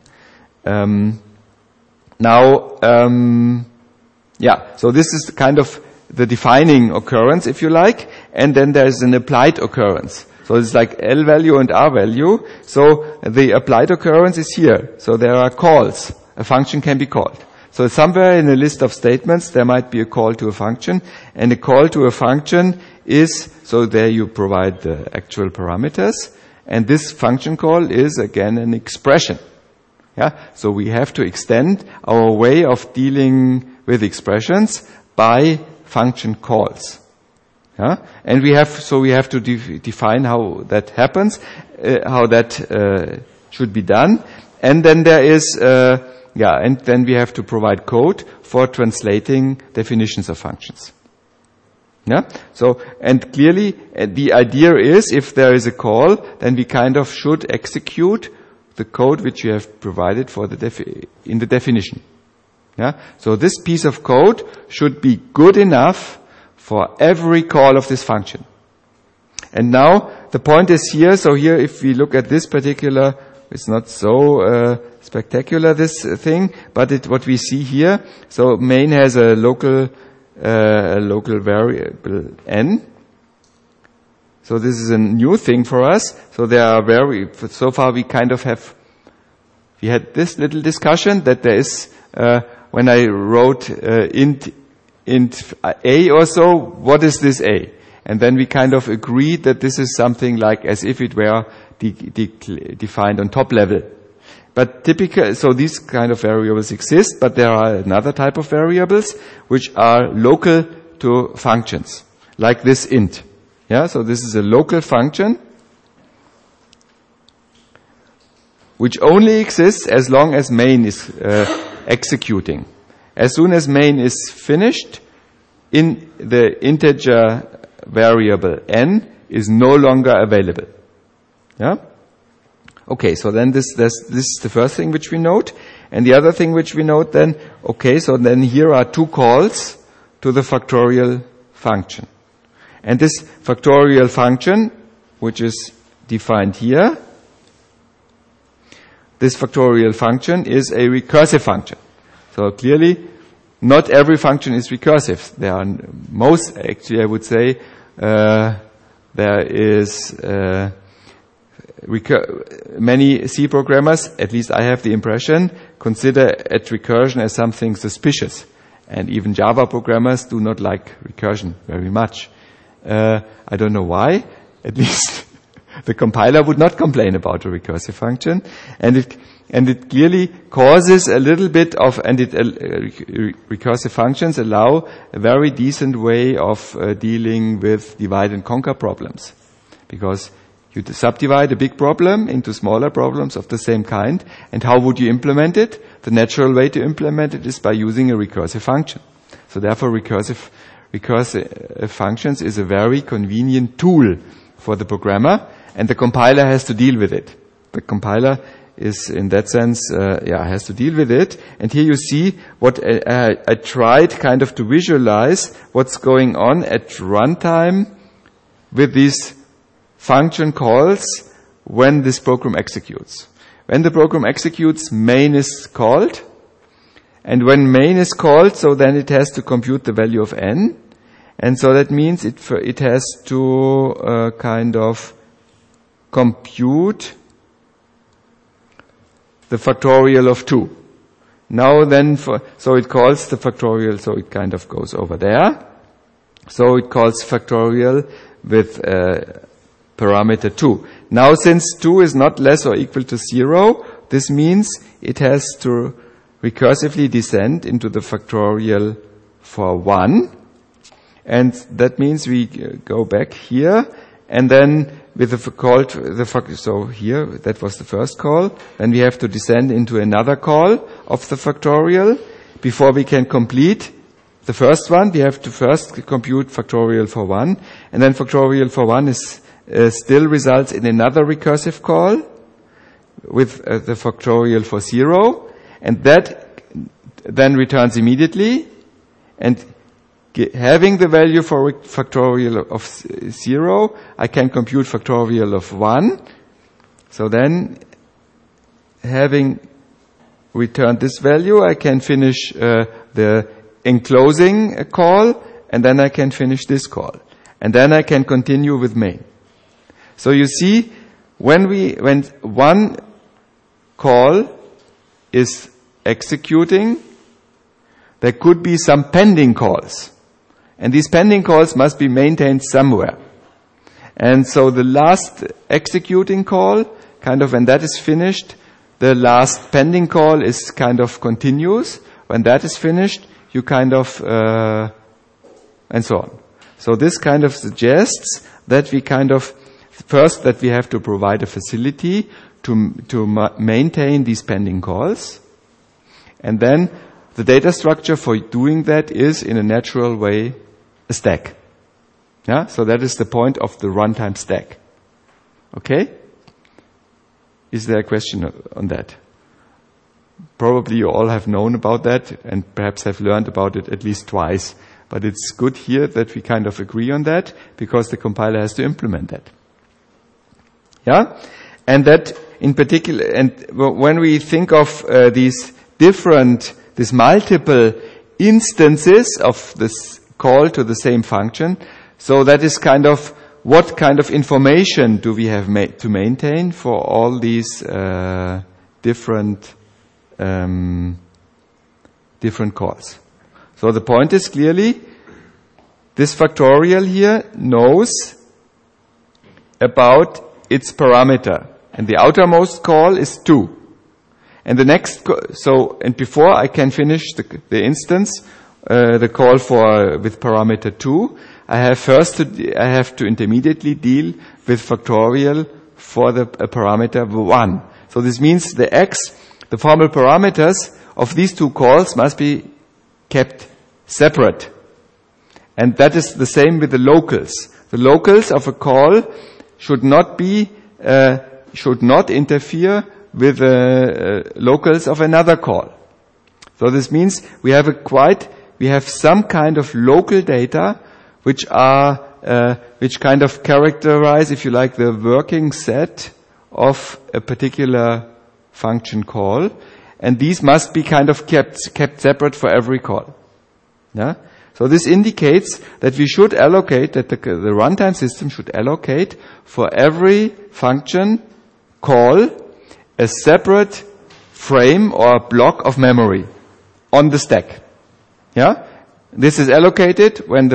So this is kind of the defining occurrence, if you like, and then there's an applied occurrence. So it's like L value and R value. So the applied occurrence is here. So there are calls. A function can be called. So somewhere in a list of statements there might be a call to a function, and a call to a function is, so there you provide the actual parameters, and this function call is again an expression. Yeah, so we have to extend our way of dealing with expressions by function calls. Yeah, and we have to define how that happens, how that should be done, and then there is and then we have to provide code for translating definitions of functions. Yeah, so and clearly the idea is, if there is a call, then we kind of should execute the code which you have provided for in the definition. Yeah, so this piece of code should be good enough for every call of this function. And now the point is here. So here, if we look at this particular, it's not so spectacular, this thing, but what we see here. So main has a local variable n. So this is a new thing for us. So there are so far we had this little discussion that there is, when I wrote int a or so, what is this a? And then we kind of agreed that this is something like as if it were defined on top level. But so these kind of variables exist, but there are another type of variables which are local to functions, like this int. Yeah, so this is a local function which only exists as long as main is executing. As soon as main is finished, in the integer variable n is no longer available. Yeah? Okay, so then this is the first thing which we note. And the other thing which we note then, okay, so then here are two calls to the factorial function. And this factorial function, which is defined here, this factorial function is a recursive function. So clearly, not every function is recursive. There are most, actually I would say, there is many C programmers, at least I have the impression, consider at recursion as something suspicious. And even Java programmers do not like recursion very much. I don't know why. At least the compiler would not complain about a recursive function. And it clearly causes a little bit of, recursive functions allow a very decent way of dealing with divide and conquer problems. Because you subdivide a big problem into smaller problems of the same kind. And how would you implement it? The natural way to implement it is by using a recursive function. So therefore recursive functions is a very convenient tool for the programmer, and the compiler has to deal with it. The compiler is, in that sense, has to deal with it. And here you see what I tried kind of to visualize what's going on at runtime with these function calls when this program executes. When the program executes, main is called. And when main is called, so then it has to compute the value of n. And so that means it has to kind of compute the factorial of 2. Now then, so it calls the factorial, so it kind of goes over there. So it calls factorial with parameter 2. Now since 2 is not less or equal to 0, this means it has to recursively descend into the factorial for 1. And that means we go back here, and then with the call to the so here, that was the first call, then we have to descend into another call of the factorial. Before we can complete the first one, we have to first compute factorial for 1, and then factorial for 1 is still results in another recursive call with the factorial for 0, and that then returns immediately, and having the value for factorial of 0, I can compute factorial of 1. So then, having returned this value, I can finish the enclosing call, and then I can finish this call. And then I can continue with main. So you see, when one call is executing, there could be some pending calls. And these pending calls must be maintained somewhere. And so the last executing call, kind of when that is finished, the last pending call is kind of continuous. When that is finished, you kind of, and so on. So this kind of suggests that we kind of, first that we have to provide a facility to maintain these pending calls. And then the data structure for doing that is, in a natural way, a stack. Yeah? So that is the point of the runtime stack. Okay? Is there a question on that? Probably you all have known about that and perhaps have learned about it at least twice. But it's good here that we kind of agree on that, because the compiler has to implement that. Yeah? And that in particular, and when we think of these multiple instances of this call to the same function, so that is kind of what kind of information do we have to maintain for all these different calls. So the point is clearly, this factorial here knows about its parameter, and the outermost call is 2. And the next, and before I can finish the instance, the call with parameter 2, I have to intermediately deal with factorial for the parameter 1. So this means the formal parameters of these two calls must be kept separate. And that is the same with the locals. The locals of a call should not be should not interfere with the locals of another call. So this means we have some kind of local data which kind of characterize, if you like, the working set of a particular function call, and these must be kind of kept separate for every call. Yeah? So this indicates that we should allocate, that the runtime system should allocate for every function call a separate frame or block of memory on the stack. Yeah? This is allocated when the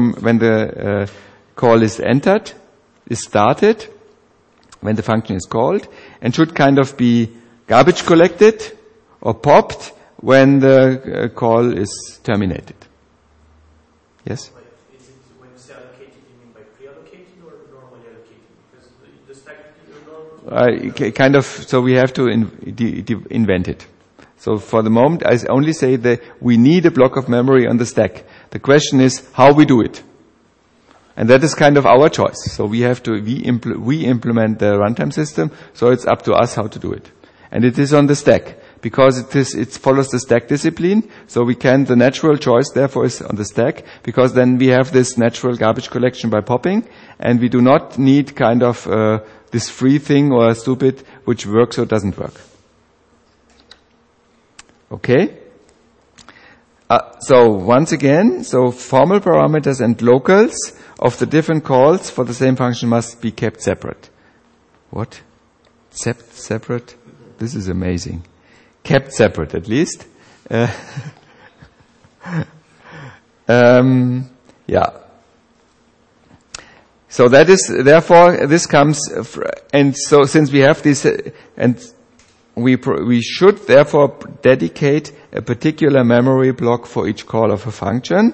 call is entered, is started, when the function is called, and should kind of be garbage collected or popped when the call is terminated. Yes? Like, is it when you say allocated, you mean by pre-allocating or normally allocating? Because the stack normally... Kind of, so we have to invent it. So for the moment, I only say that we need a block of memory on the stack. The question is how we do it. And that is kind of our choice. So we have to, we implement the runtime system, so it's up to us how to do it. And it is on the stack. Because it follows the stack discipline, so the natural choice therefore is on the stack, because then we have this natural garbage collection by popping, and we do not need kind of this free thing or stupid which works or doesn't work. Okay? So once again, so formal parameters and locals of the different calls for the same function must be kept separate. What? Separate? This is amazing. Kept separate, at least. Yeah. So that is, therefore, this comes, and so since we have this, and we should therefore dedicate a particular memory block for each call of a function,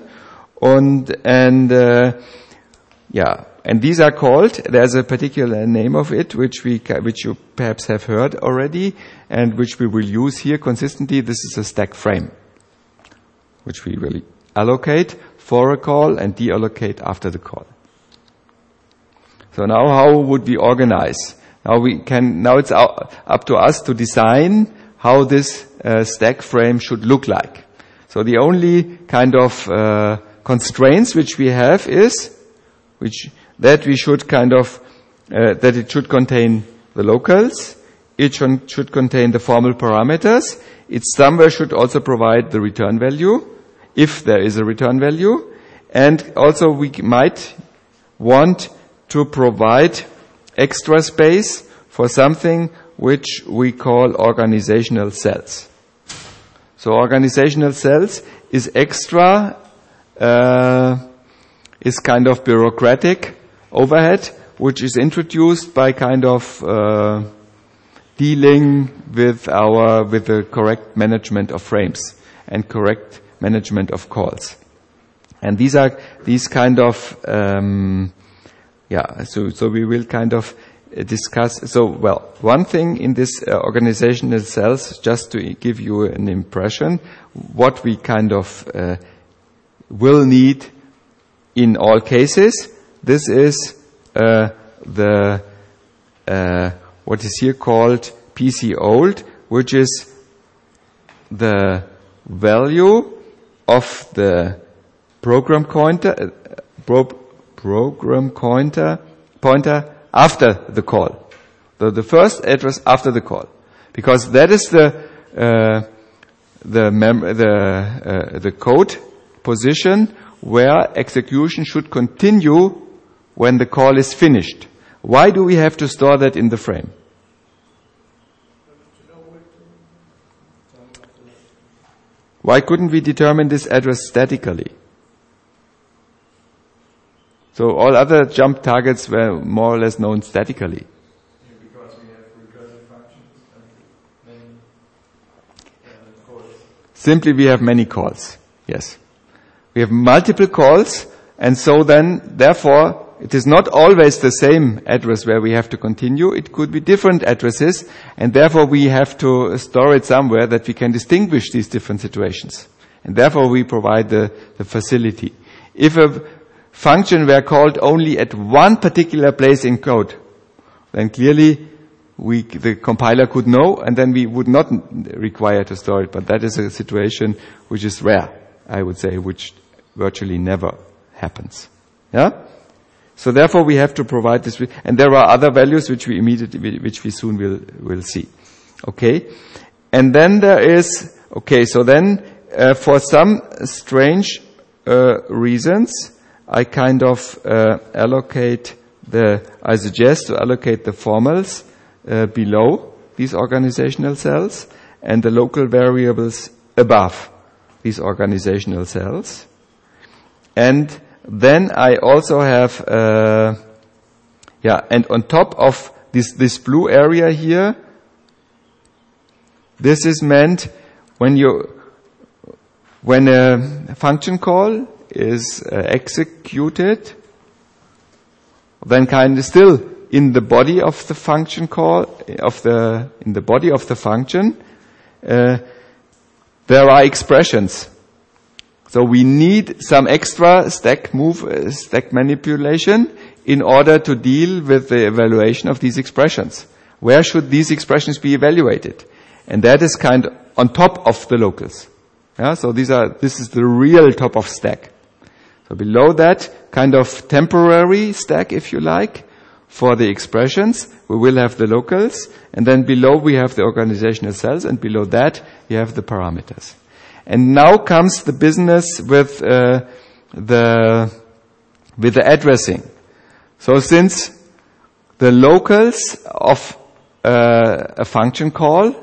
and these are called, there's a particular name of it, which you perhaps have heard already, and which we will use here consistently. This is a stack frame, which we will allocate for a call and deallocate after the call. So now how would we organize? Now it's up to us to design how this stack frame should look like. So the only kind of constraints which we have is, that we should that it should contain the locals, it should contain the formal parameters, it somewhere should also provide the return value, if there is a return value, and also we might want to provide extra space for something which we call organizational cells. So organizational cells is extra, is kind of bureaucratic overhead, which is introduced by kind of dealing with the correct management of frames and correct management of calls. And these kind of so we will kind of discuss. So, well, one thing in this organizational cells, just to give you an impression, what we kind of will need in all cases. This is what is here called PC old, which is the value of the program pointer pointer after the call. The first address after the call, because that is the code position where execution should continue when the call is finished. Why do we have to store that in the frame? Why couldn't we determine this address statically? So all other jump targets were more or less known statically. Because we have recursive functions and many calls. Simply we have many calls, yes. We have multiple calls, and so then, therefore, it is not always the same address where we have to continue. It could be different addresses, and therefore we have to store it somewhere that we can distinguish these different situations. And therefore we provide the facility. If a function were called only at one particular place in code, then clearly the compiler could know, and then we would not require to store it. But that is a situation which is rare, I would say, which virtually never happens. Yeah? So therefore we have to provide this, and there are other values which we soon will see. Okay? And then there is, so then, for some strange, reasons, I kind of, I suggest to allocate the formals, below these organizational cells and the local variables above these organizational cells. And then I also have, and on top of this blue area here, this is meant when a function call is executed, then kind of still in the body of the function call, in the body of the function, there are expressions. So we need some extra stack manipulation in order to deal with the evaluation of these expressions. Where should these expressions be evaluated? And that is kind of on top of the locals. Yeah, so this is the real top of stack. So below that kind of temporary stack, if you like, for the expressions, we will have the locals, and then below we have the organizational cells, and below that you have the parameters. And now comes the business with the addressing. So since the locals of a function call,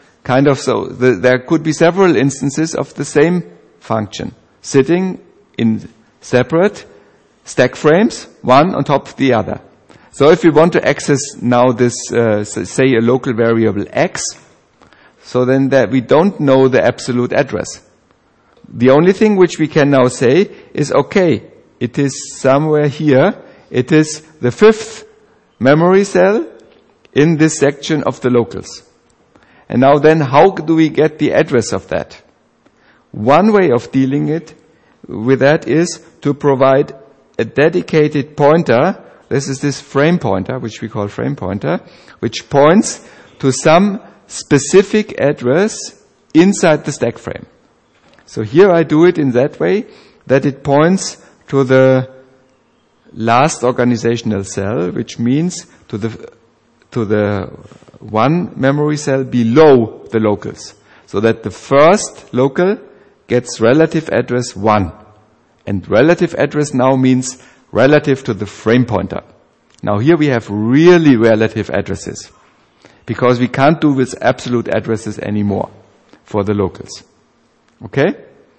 there could be several instances of the same function sitting in separate stack frames, one on top of the other. So if we want to access now this, say a local variable x, so then that we don't know the absolute address. The only thing which we can now say is, okay, it is somewhere here, it is the 5th memory cell in this section of the locals. And now then, how do we get the address of that? One way of dealing with that is to provide a dedicated pointer. This is this frame pointer, which we call frame pointer, which points to some specific address inside the stack frame. So here I do it in that way that it points to the last organizational cell, which means to the one memory cell below the locals. So that the first local gets relative address 1. And relative address now means relative to the frame pointer. Now here we have really relative addresses, because we can't do with absolute addresses anymore for the locals. Okay?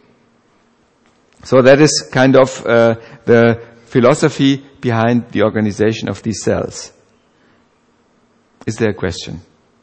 So that is kind of the philosophy behind the organization of these cells. Is there a question?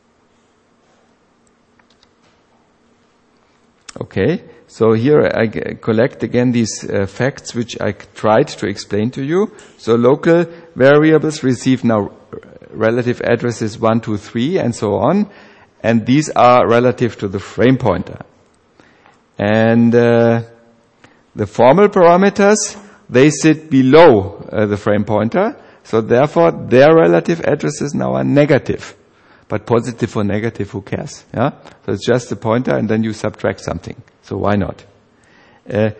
Okay, so here I collect again these facts which I tried to explain to you. So local variables receive now relative addresses 1, 2, 3 and so on, and these are relative to the frame pointer. And the formal parameters, they sit below the frame pointer, so therefore their relative addresses now are negative. But positive or negative, who cares? Yeah? So it's just a pointer and then you subtract something. So why not? I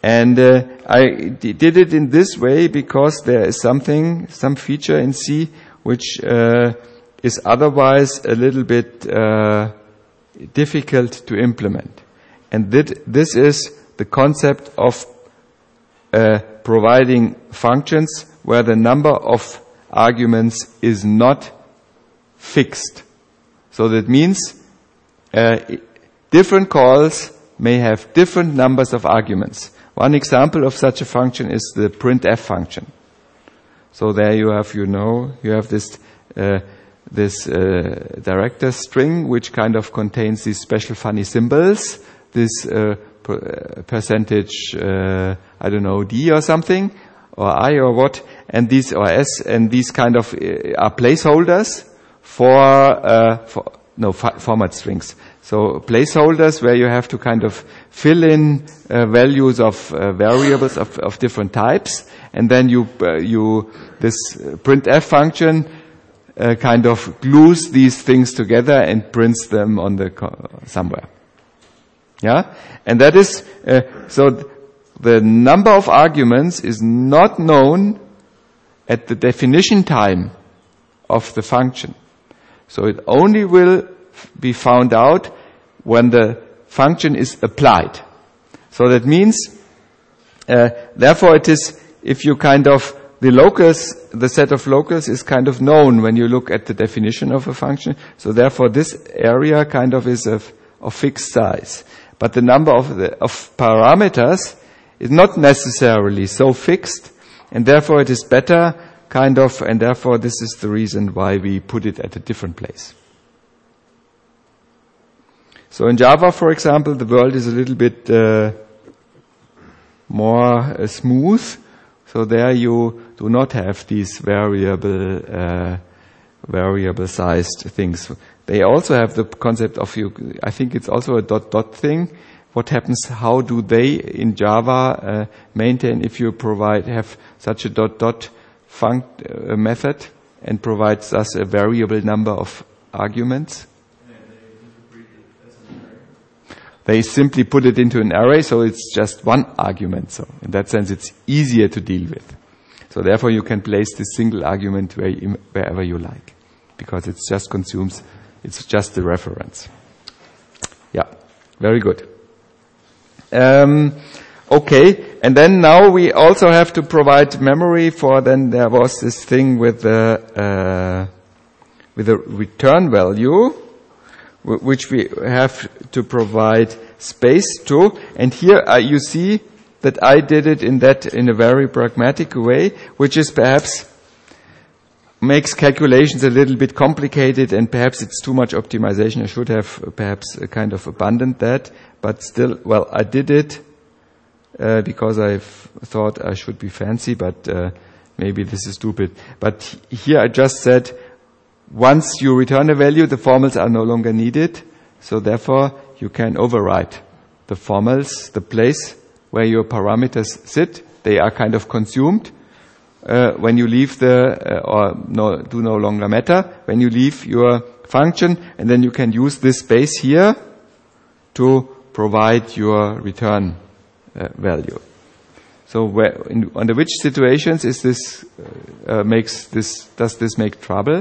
did it in this way because there is some feature in C which is otherwise a little bit difficult to implement. And this is the concept of providing functions where the number of arguments is not fixed. So that means different calls may have different numbers of arguments. One example of such a function is the printf function. So there you have, this director string which kind of contains these special funny symbols, this percentage, D or something, or I or what, and these or S, and these kind of are placeholders format strings. So placeholders where you have to kind of fill in values of variables of different types, and then this printf function kind of glues these things together and prints them on somewhere. Yeah? And that is, so the number of arguments is not known at the definition time of the function. So it only will be found out when the function is applied. So that means, therefore it is, if you kind of, the set of locals is kind of known when you look at the definition of a function. So therefore this area kind of is of fixed size. But the number of parameters is not necessarily so fixed, and therefore it is better kind of, and therefore this is the reason why we put it at a different place. So in Java, for example, the world is a little bit more smooth. So there you do not have these variable sized things. They also have the concept of I think it's also a dot thing. What happens, how do they in Java maintain if you have such a dot method and provides us a variable number of arguments? They simply put it into an array, so it's just one argument. So in that sense, it's easier to deal with. So therefore, you can place this single argument wherever you like, because it's just the reference. Yeah, very good. Okay, and then now we also have to provide memory for. Then there was this thing with the return value, which we have to provide space to. And here you see that I did it in a very pragmatic way, which is perhaps makes calculations a little bit complicated, and perhaps it's too much optimization. I should have perhaps kind of abandoned that, but still, well, I did it because I thought I should be fancy, but maybe this is stupid. But here I just said, once you return a value, the formals are no longer needed. So therefore, you can overwrite the formals, the place where your parameters sit. They are kind of consumed when you leave do no longer matter when you leave your function, and then you can use this space here to provide your return value. So under which situations is this does this make trouble?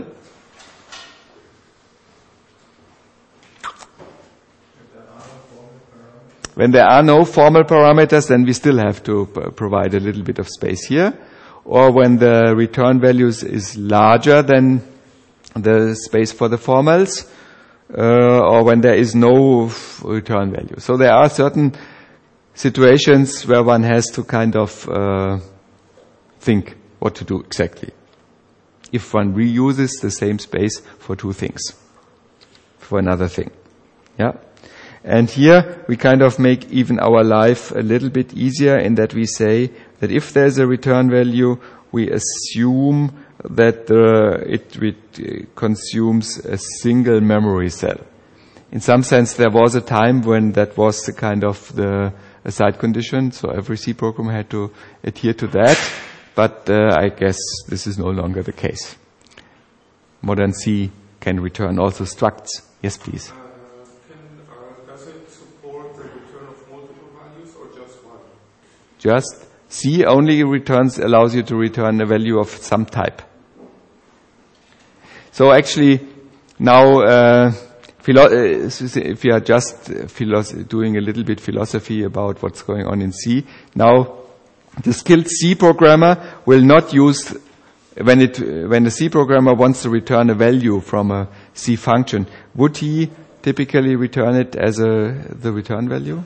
When there are no formal parameters, then we still have to provide a little bit of space here. Or when the return values is larger than the space for the formals, or when there is no return value. So there are certain situations where one has to kind of think what to do exactly. If one reuses the same space for two things, for another thing. Yeah. And here we kind of make even our life a little bit easier in that we say that if there's a return value, we assume that it consumes a single memory cell. In some sense, there was a time when that was the kind of a side condition, so every C program had to adhere to that, but I guess this is no longer the case. Modern C can return also structs. Yes, please. Does it support the return of multiple values or just one? Just C only allows you to return a value of some type. So actually, now, if you are just doing a little bit philosophy about what's going on in C, now the skilled C programmer will not use, when the C programmer wants to return a value from a C function, would he typically return it as the return value?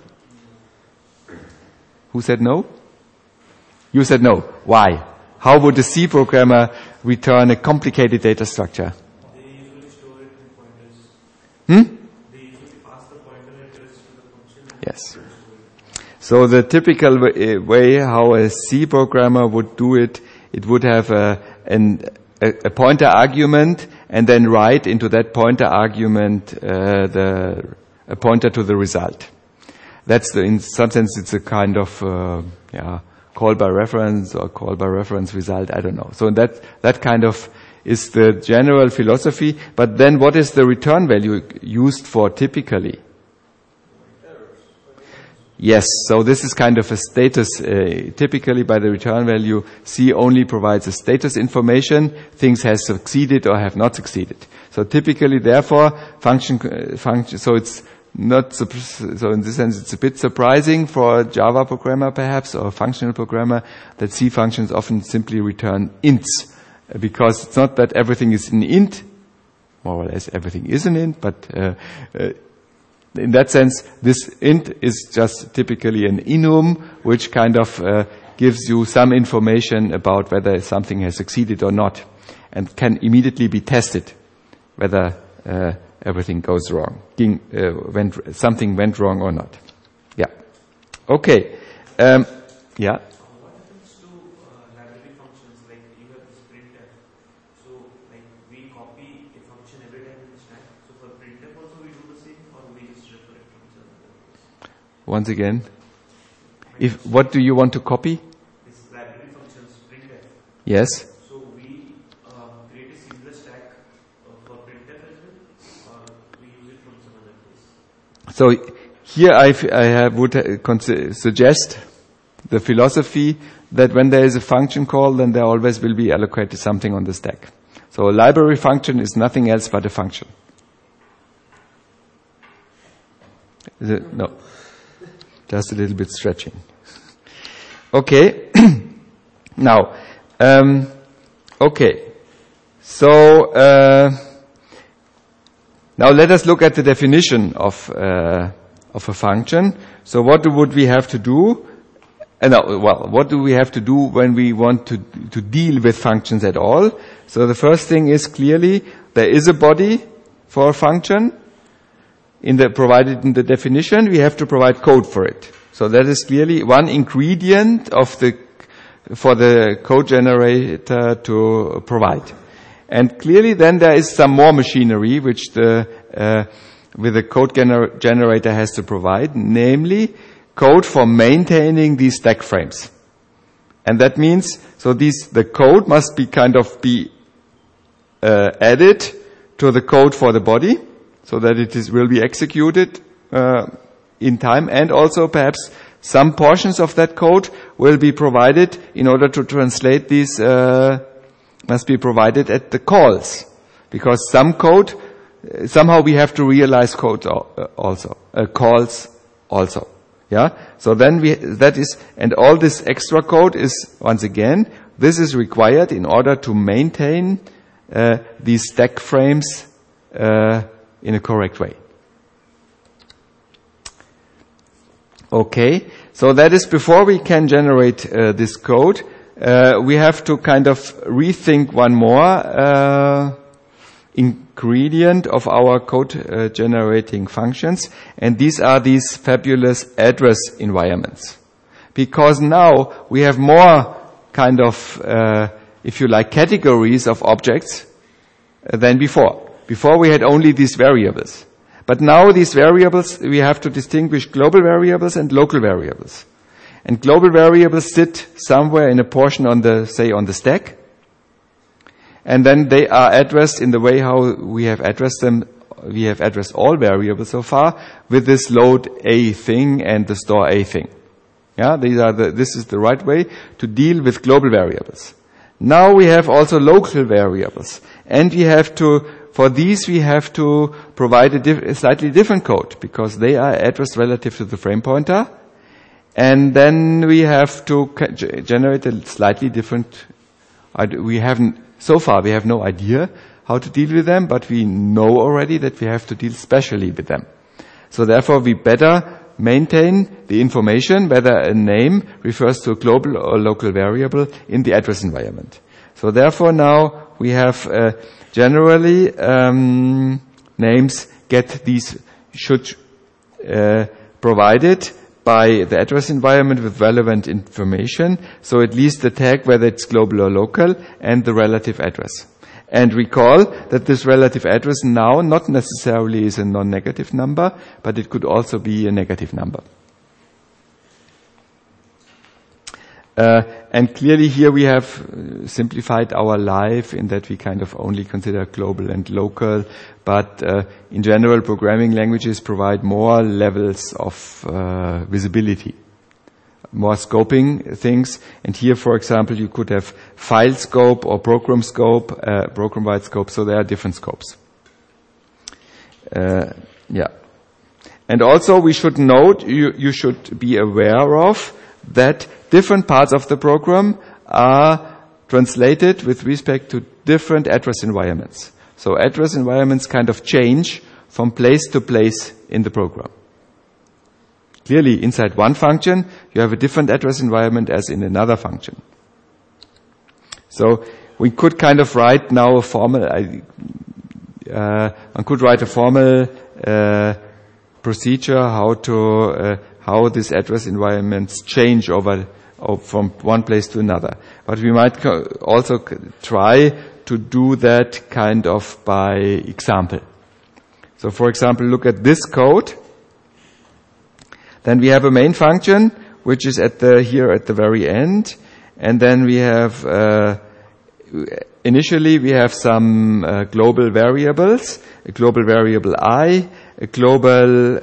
Who said no? You said no. Why? How would a C programmer return a complicated data structure? They usually store it in pointers. They usually pass the pointer address to the function. Yes. So the typical way how a C programmer would do it, it would have a pointer argument and then write into that pointer argument a pointer to the result. In some sense, it's a kind of call by reference or call by reference result. I don't know. So that kind of is the general philosophy. But then what is the return value used for typically? Yes, so this is kind of a status. Typically by the return value, C only provides a status information. Things have succeeded or have not succeeded. So typically, therefore, function. So it's not. So in this sense, it's a bit surprising for a Java programmer, perhaps, or a functional programmer, that C functions often simply return ints, because it's not that everything is an int. More or less, everything is an int, but in that sense, this int is just typically an enum, which kind of gives you some information about whether something has succeeded or not, and can immediately be tested whether everything goes wrong, something went wrong or not. Yeah. Okay. Yeah. What happens to library functions, like you have this printf? So like we copy a function every time in the stack. So for printf also we do the same, or we just refer it from some other place? Once again, what do you want to copy? This library functions printf. Yes. So we create a similar stack for printf as well, or we use it from some other place? So here I would suggest the philosophy that when there is a function call, then there always will be allocated something on the stack. So a library function is nothing else but a function. Is it? No. Just a little bit stretching. Okay. Now, okay. So, now let us look at the definition of a function. So what would we have to do? What do we have to do when we want to deal with functions at all? So the first thing is clearly there is a body for a function provided in the definition. We have to provide code for it. So that is clearly one ingredient for the code generator to provide. And clearly then there is some more machinery which with the code generator has to provide, namely code for maintaining these stack frames. And that means, the code must be added to the code for the body, so that it will be executed in time, and also perhaps some portions of that code will be provided in order to translate these, must be provided at the calls. Because some code, somehow we have to realize code also, calls also. Yeah? So then and all this extra code is, once again, this is required in order to maintain these stack frames in a correct way. Okay, so that is before we can generate this code, we have to kind of rethink one more ingredient of our code generating functions, and these are these fabulous address environments. Because now we have more kind of, if you like, categories of objects than before. Before we had only these variables. But now these variables, we have to distinguish global variables and local variables. And global variables sit somewhere in a portion on the stack. And then they are addressed in the way how we have addressed them. We have addressed all variables so far with this load A thing and the store A thing. Yeah, this is the right way to deal with global variables. Now we have also local variables. And for these we have to provide a slightly different code, because they are addressed relative to the frame pointer. And then we have to generate a slightly different, so far we have no idea how to deal with them, but we know already that we have to deal specially with them. So therefore we better maintain the information whether a name refers to a global or local variable in the address environment. So therefore now we have generally names should provided by the address environment with relevant information. So at least the tag, whether it's global or local, and the relative address. And recall that this relative address now not necessarily is a non-negative number, but it could also be a negative number. And clearly here we have simplified our life in that we kind of only consider global and local, but in general programming languages provide more levels of visibility, more scoping things. And here, for example, you could have file scope or program scope, program-wide scope, so there are different scopes. Yeah. And also we should note, you should be aware of that different parts of the program are translated with respect to different address environments. So address environments kind of change from place to place in the program. Clearly, inside one function, you have a different address environment as in another function. So we could kind of write now a formal, one could write a formal procedure how these address environments change from one place to another. But we might also try to do that kind of by example. So for example, look at this code. Then we have a main function, which is here at the very end. And then we have, initially we have some global variables, a global variable I, a global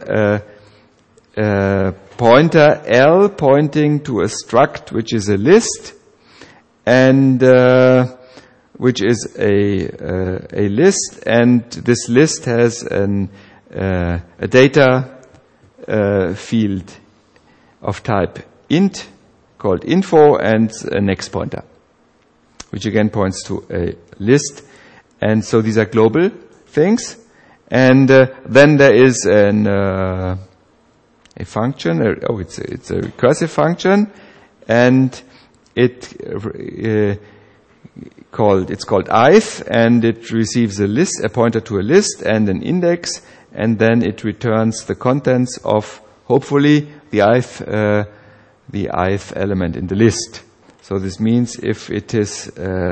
pointer L pointing to a struct which is a list, and which is a list, and this list has a data field of type int called info and a next pointer, which again points to a list. And so these are global things. And then there is a function. It's a recursive function, and it's called ith, and it receives a list, a pointer to a list, and an index, and then it returns the contents of hopefully the ith element in the list. So this means if it is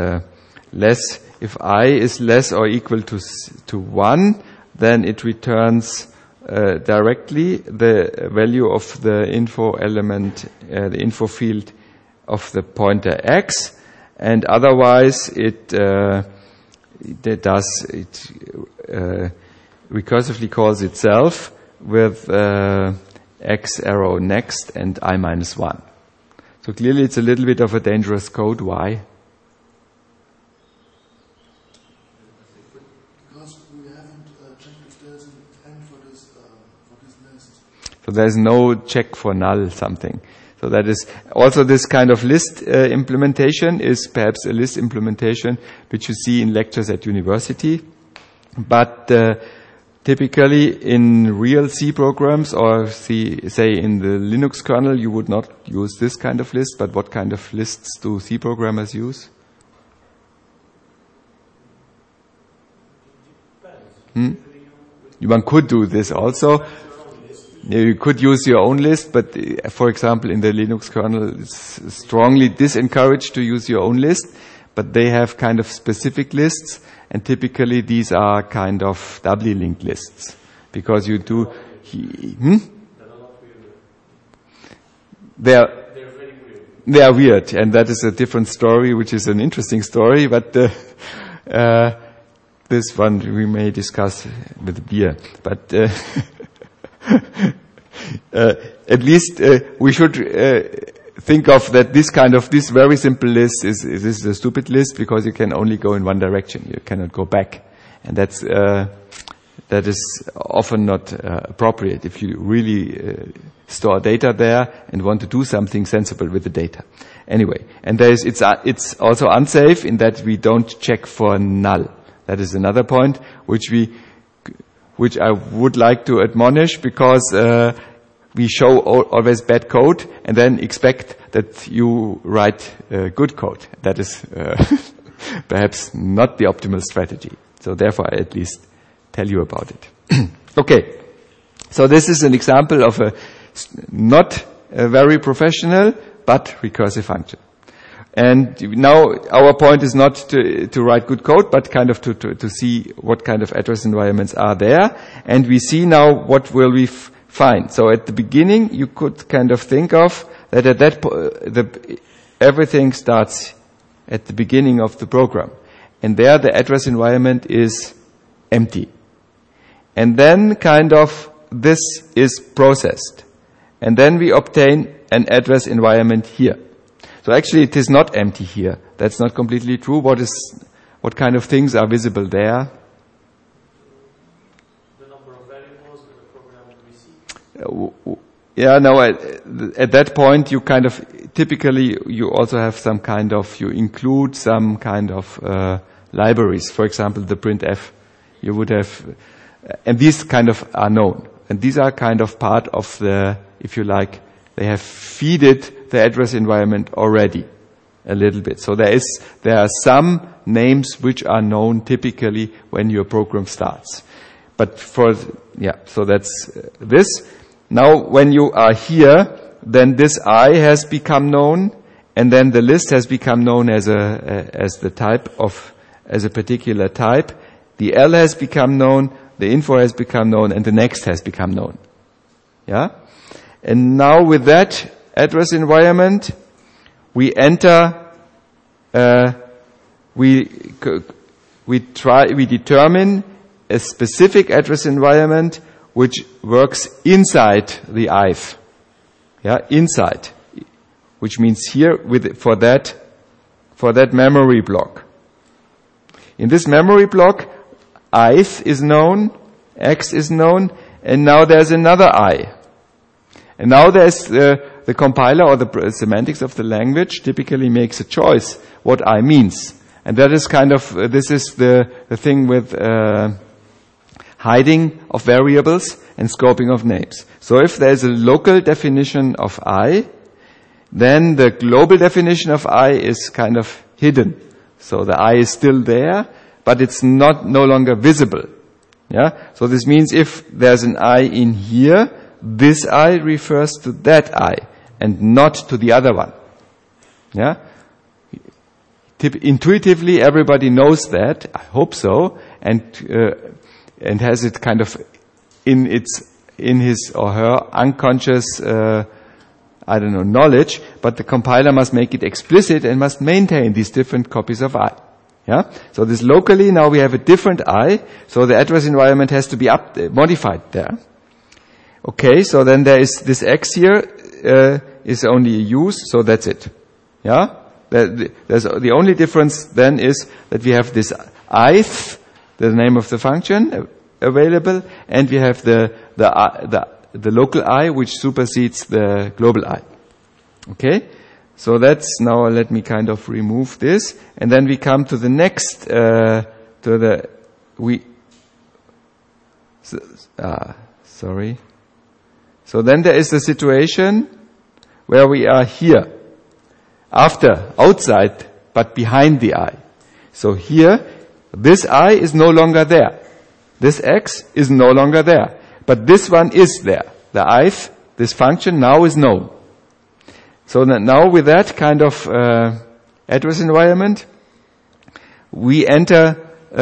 if I is less or equal to 1, then it returns directly the value of the info element, the info field of the pointer x, and otherwise it recursively calls itself with x arrow next and I minus 1. So clearly it's a little bit of a dangerous code. Why? Because we haven't checked if there's an end for this list. So there's no check for null something. So that is also this kind of list implementation is perhaps a list implementation which you see in lectures at university. But typically in real C programs or say in the Linux kernel, you would not use this kind of list. But what kind of lists do C programmers use? One could do this also. You could use your own list, but for example, in the Linux kernel, it's strongly disencouraged to use your own list, but they have kind of specific lists, and typically these are kind of doubly linked lists, because you do... They are weird, and that is a different story, which is an interesting story, but this one we may discuss with beer. But at least we should think of that this very simple list is a stupid list, because you can only go in one direction. You cannot go back. And that is often not appropriate if you really store data there and want to do something sensible with the data. Anyway, and it's also unsafe in that we don't check for null. That is another point which I would like to admonish, because we show always bad code and then expect that you write good code. That is perhaps not the optimal strategy. So therefore, I at least tell you about it. Okay. So this is an example of a not a very professional but recursive function. And now our point is not to write good code, but kind of to see what kind of address environments are there. And we see now what will we find. So at the beginning, you could kind of think of that everything starts at the beginning of the program. And there the address environment is empty. And then kind of this is processed. And then we obtain an address environment here. So actually it is not empty here. That's not completely true. What kind of things are visible there? The number of variables in the program that we see. Yeah, no, at that point you kind of, typically you also have some kind of, you include some kind of libraries. For example, the printf. You would have, and these kind of are known. And these are kind of part of the, if you like, they have feeded the address environment already a little bit. So there are some names which are known typically when your program starts. But so that's this. Now when you are here, then this I has become known, and then the list has become known as the type of, as a particular type. The L has become known, the info has become known, and the next has become known. Yeah? And now with that address environment, we enter, we determine a specific address environment which works inside the ith. Yeah, inside. Which means here for that memory block. In this memory block, ith is known, x is known, and now there's another I. And now there's the compiler or the semantics of the language typically makes a choice what I means. And that is kind of, this is the thing with hiding of variables and scoping of names. So if there's a local definition of I, then the global definition of I is kind of hidden. So the I is still there, but it's no longer visible. Yeah? So this means if there's an I in here, this I refers to that I and not to the other one. Yeah? Intuitively everybody knows that, I hope so, and has it kind of in his or her unconscious knowledge, but the compiler must make it explicit and must maintain these different copies of I. Yeah? So this locally, now we have a different I, so the address environment has to be modified there. Okay, so then there is this X here, is only a use, so that's it. Yeah? The only difference then is that we have this ith, the name of the function, available, and we have the local I which supersedes the global I. Okay? So that's, now let me kind of remove this, and then we come to the next, sorry. So then there is the situation where we are here, outside, but behind the I. So here, this I is no longer there. This X is no longer there. But this one is there. The ith, this function now is known. So now with that kind of address environment, we enter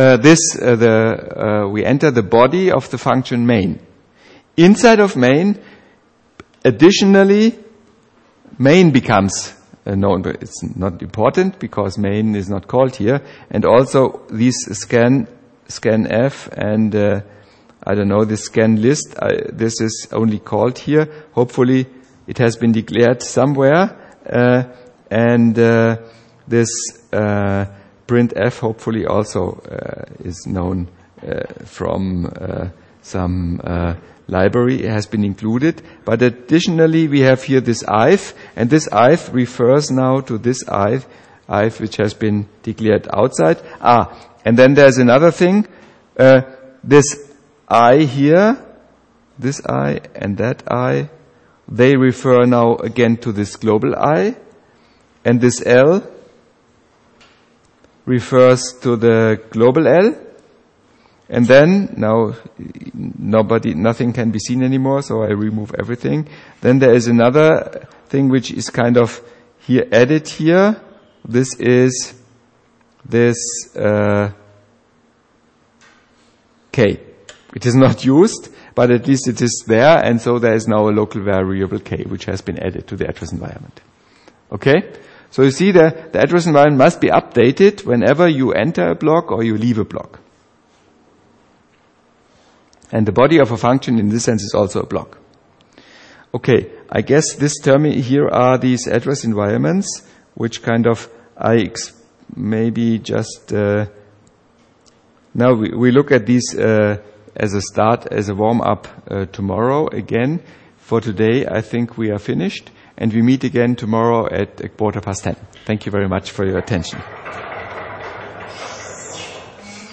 we enter the body of the function main. Inside of main, additionally, main becomes known, but it's not important because main is not called here. And also these scanf and this scan list, this is only called here. Hopefully it has been declared somewhere, and this printf hopefully also is known from some library. It has been included, but additionally we have here this ith, and this ith refers now to this ith which has been declared outside. And then there's another thing, this I here, this I and that I, they refer now again to this global I, and this L refers to the global L, and then now nothing can be seen anymore, so I remove everything. Then there is another thing which is kind of here added here. This is this K. It is not used, but at least it is there, and so there is now a local variable K which has been added to the address environment. Okay? So you see the address environment must be updated whenever you enter a block or you leave a block. And the body of a function in this sense is also a block. Okay, I guess this term here are these address environments, which kind of maybe just now we look at these as a start, as a warm-up tomorrow again. For today, I think we are finished, and we meet again tomorrow at 10:15. Thank you very much for your attention.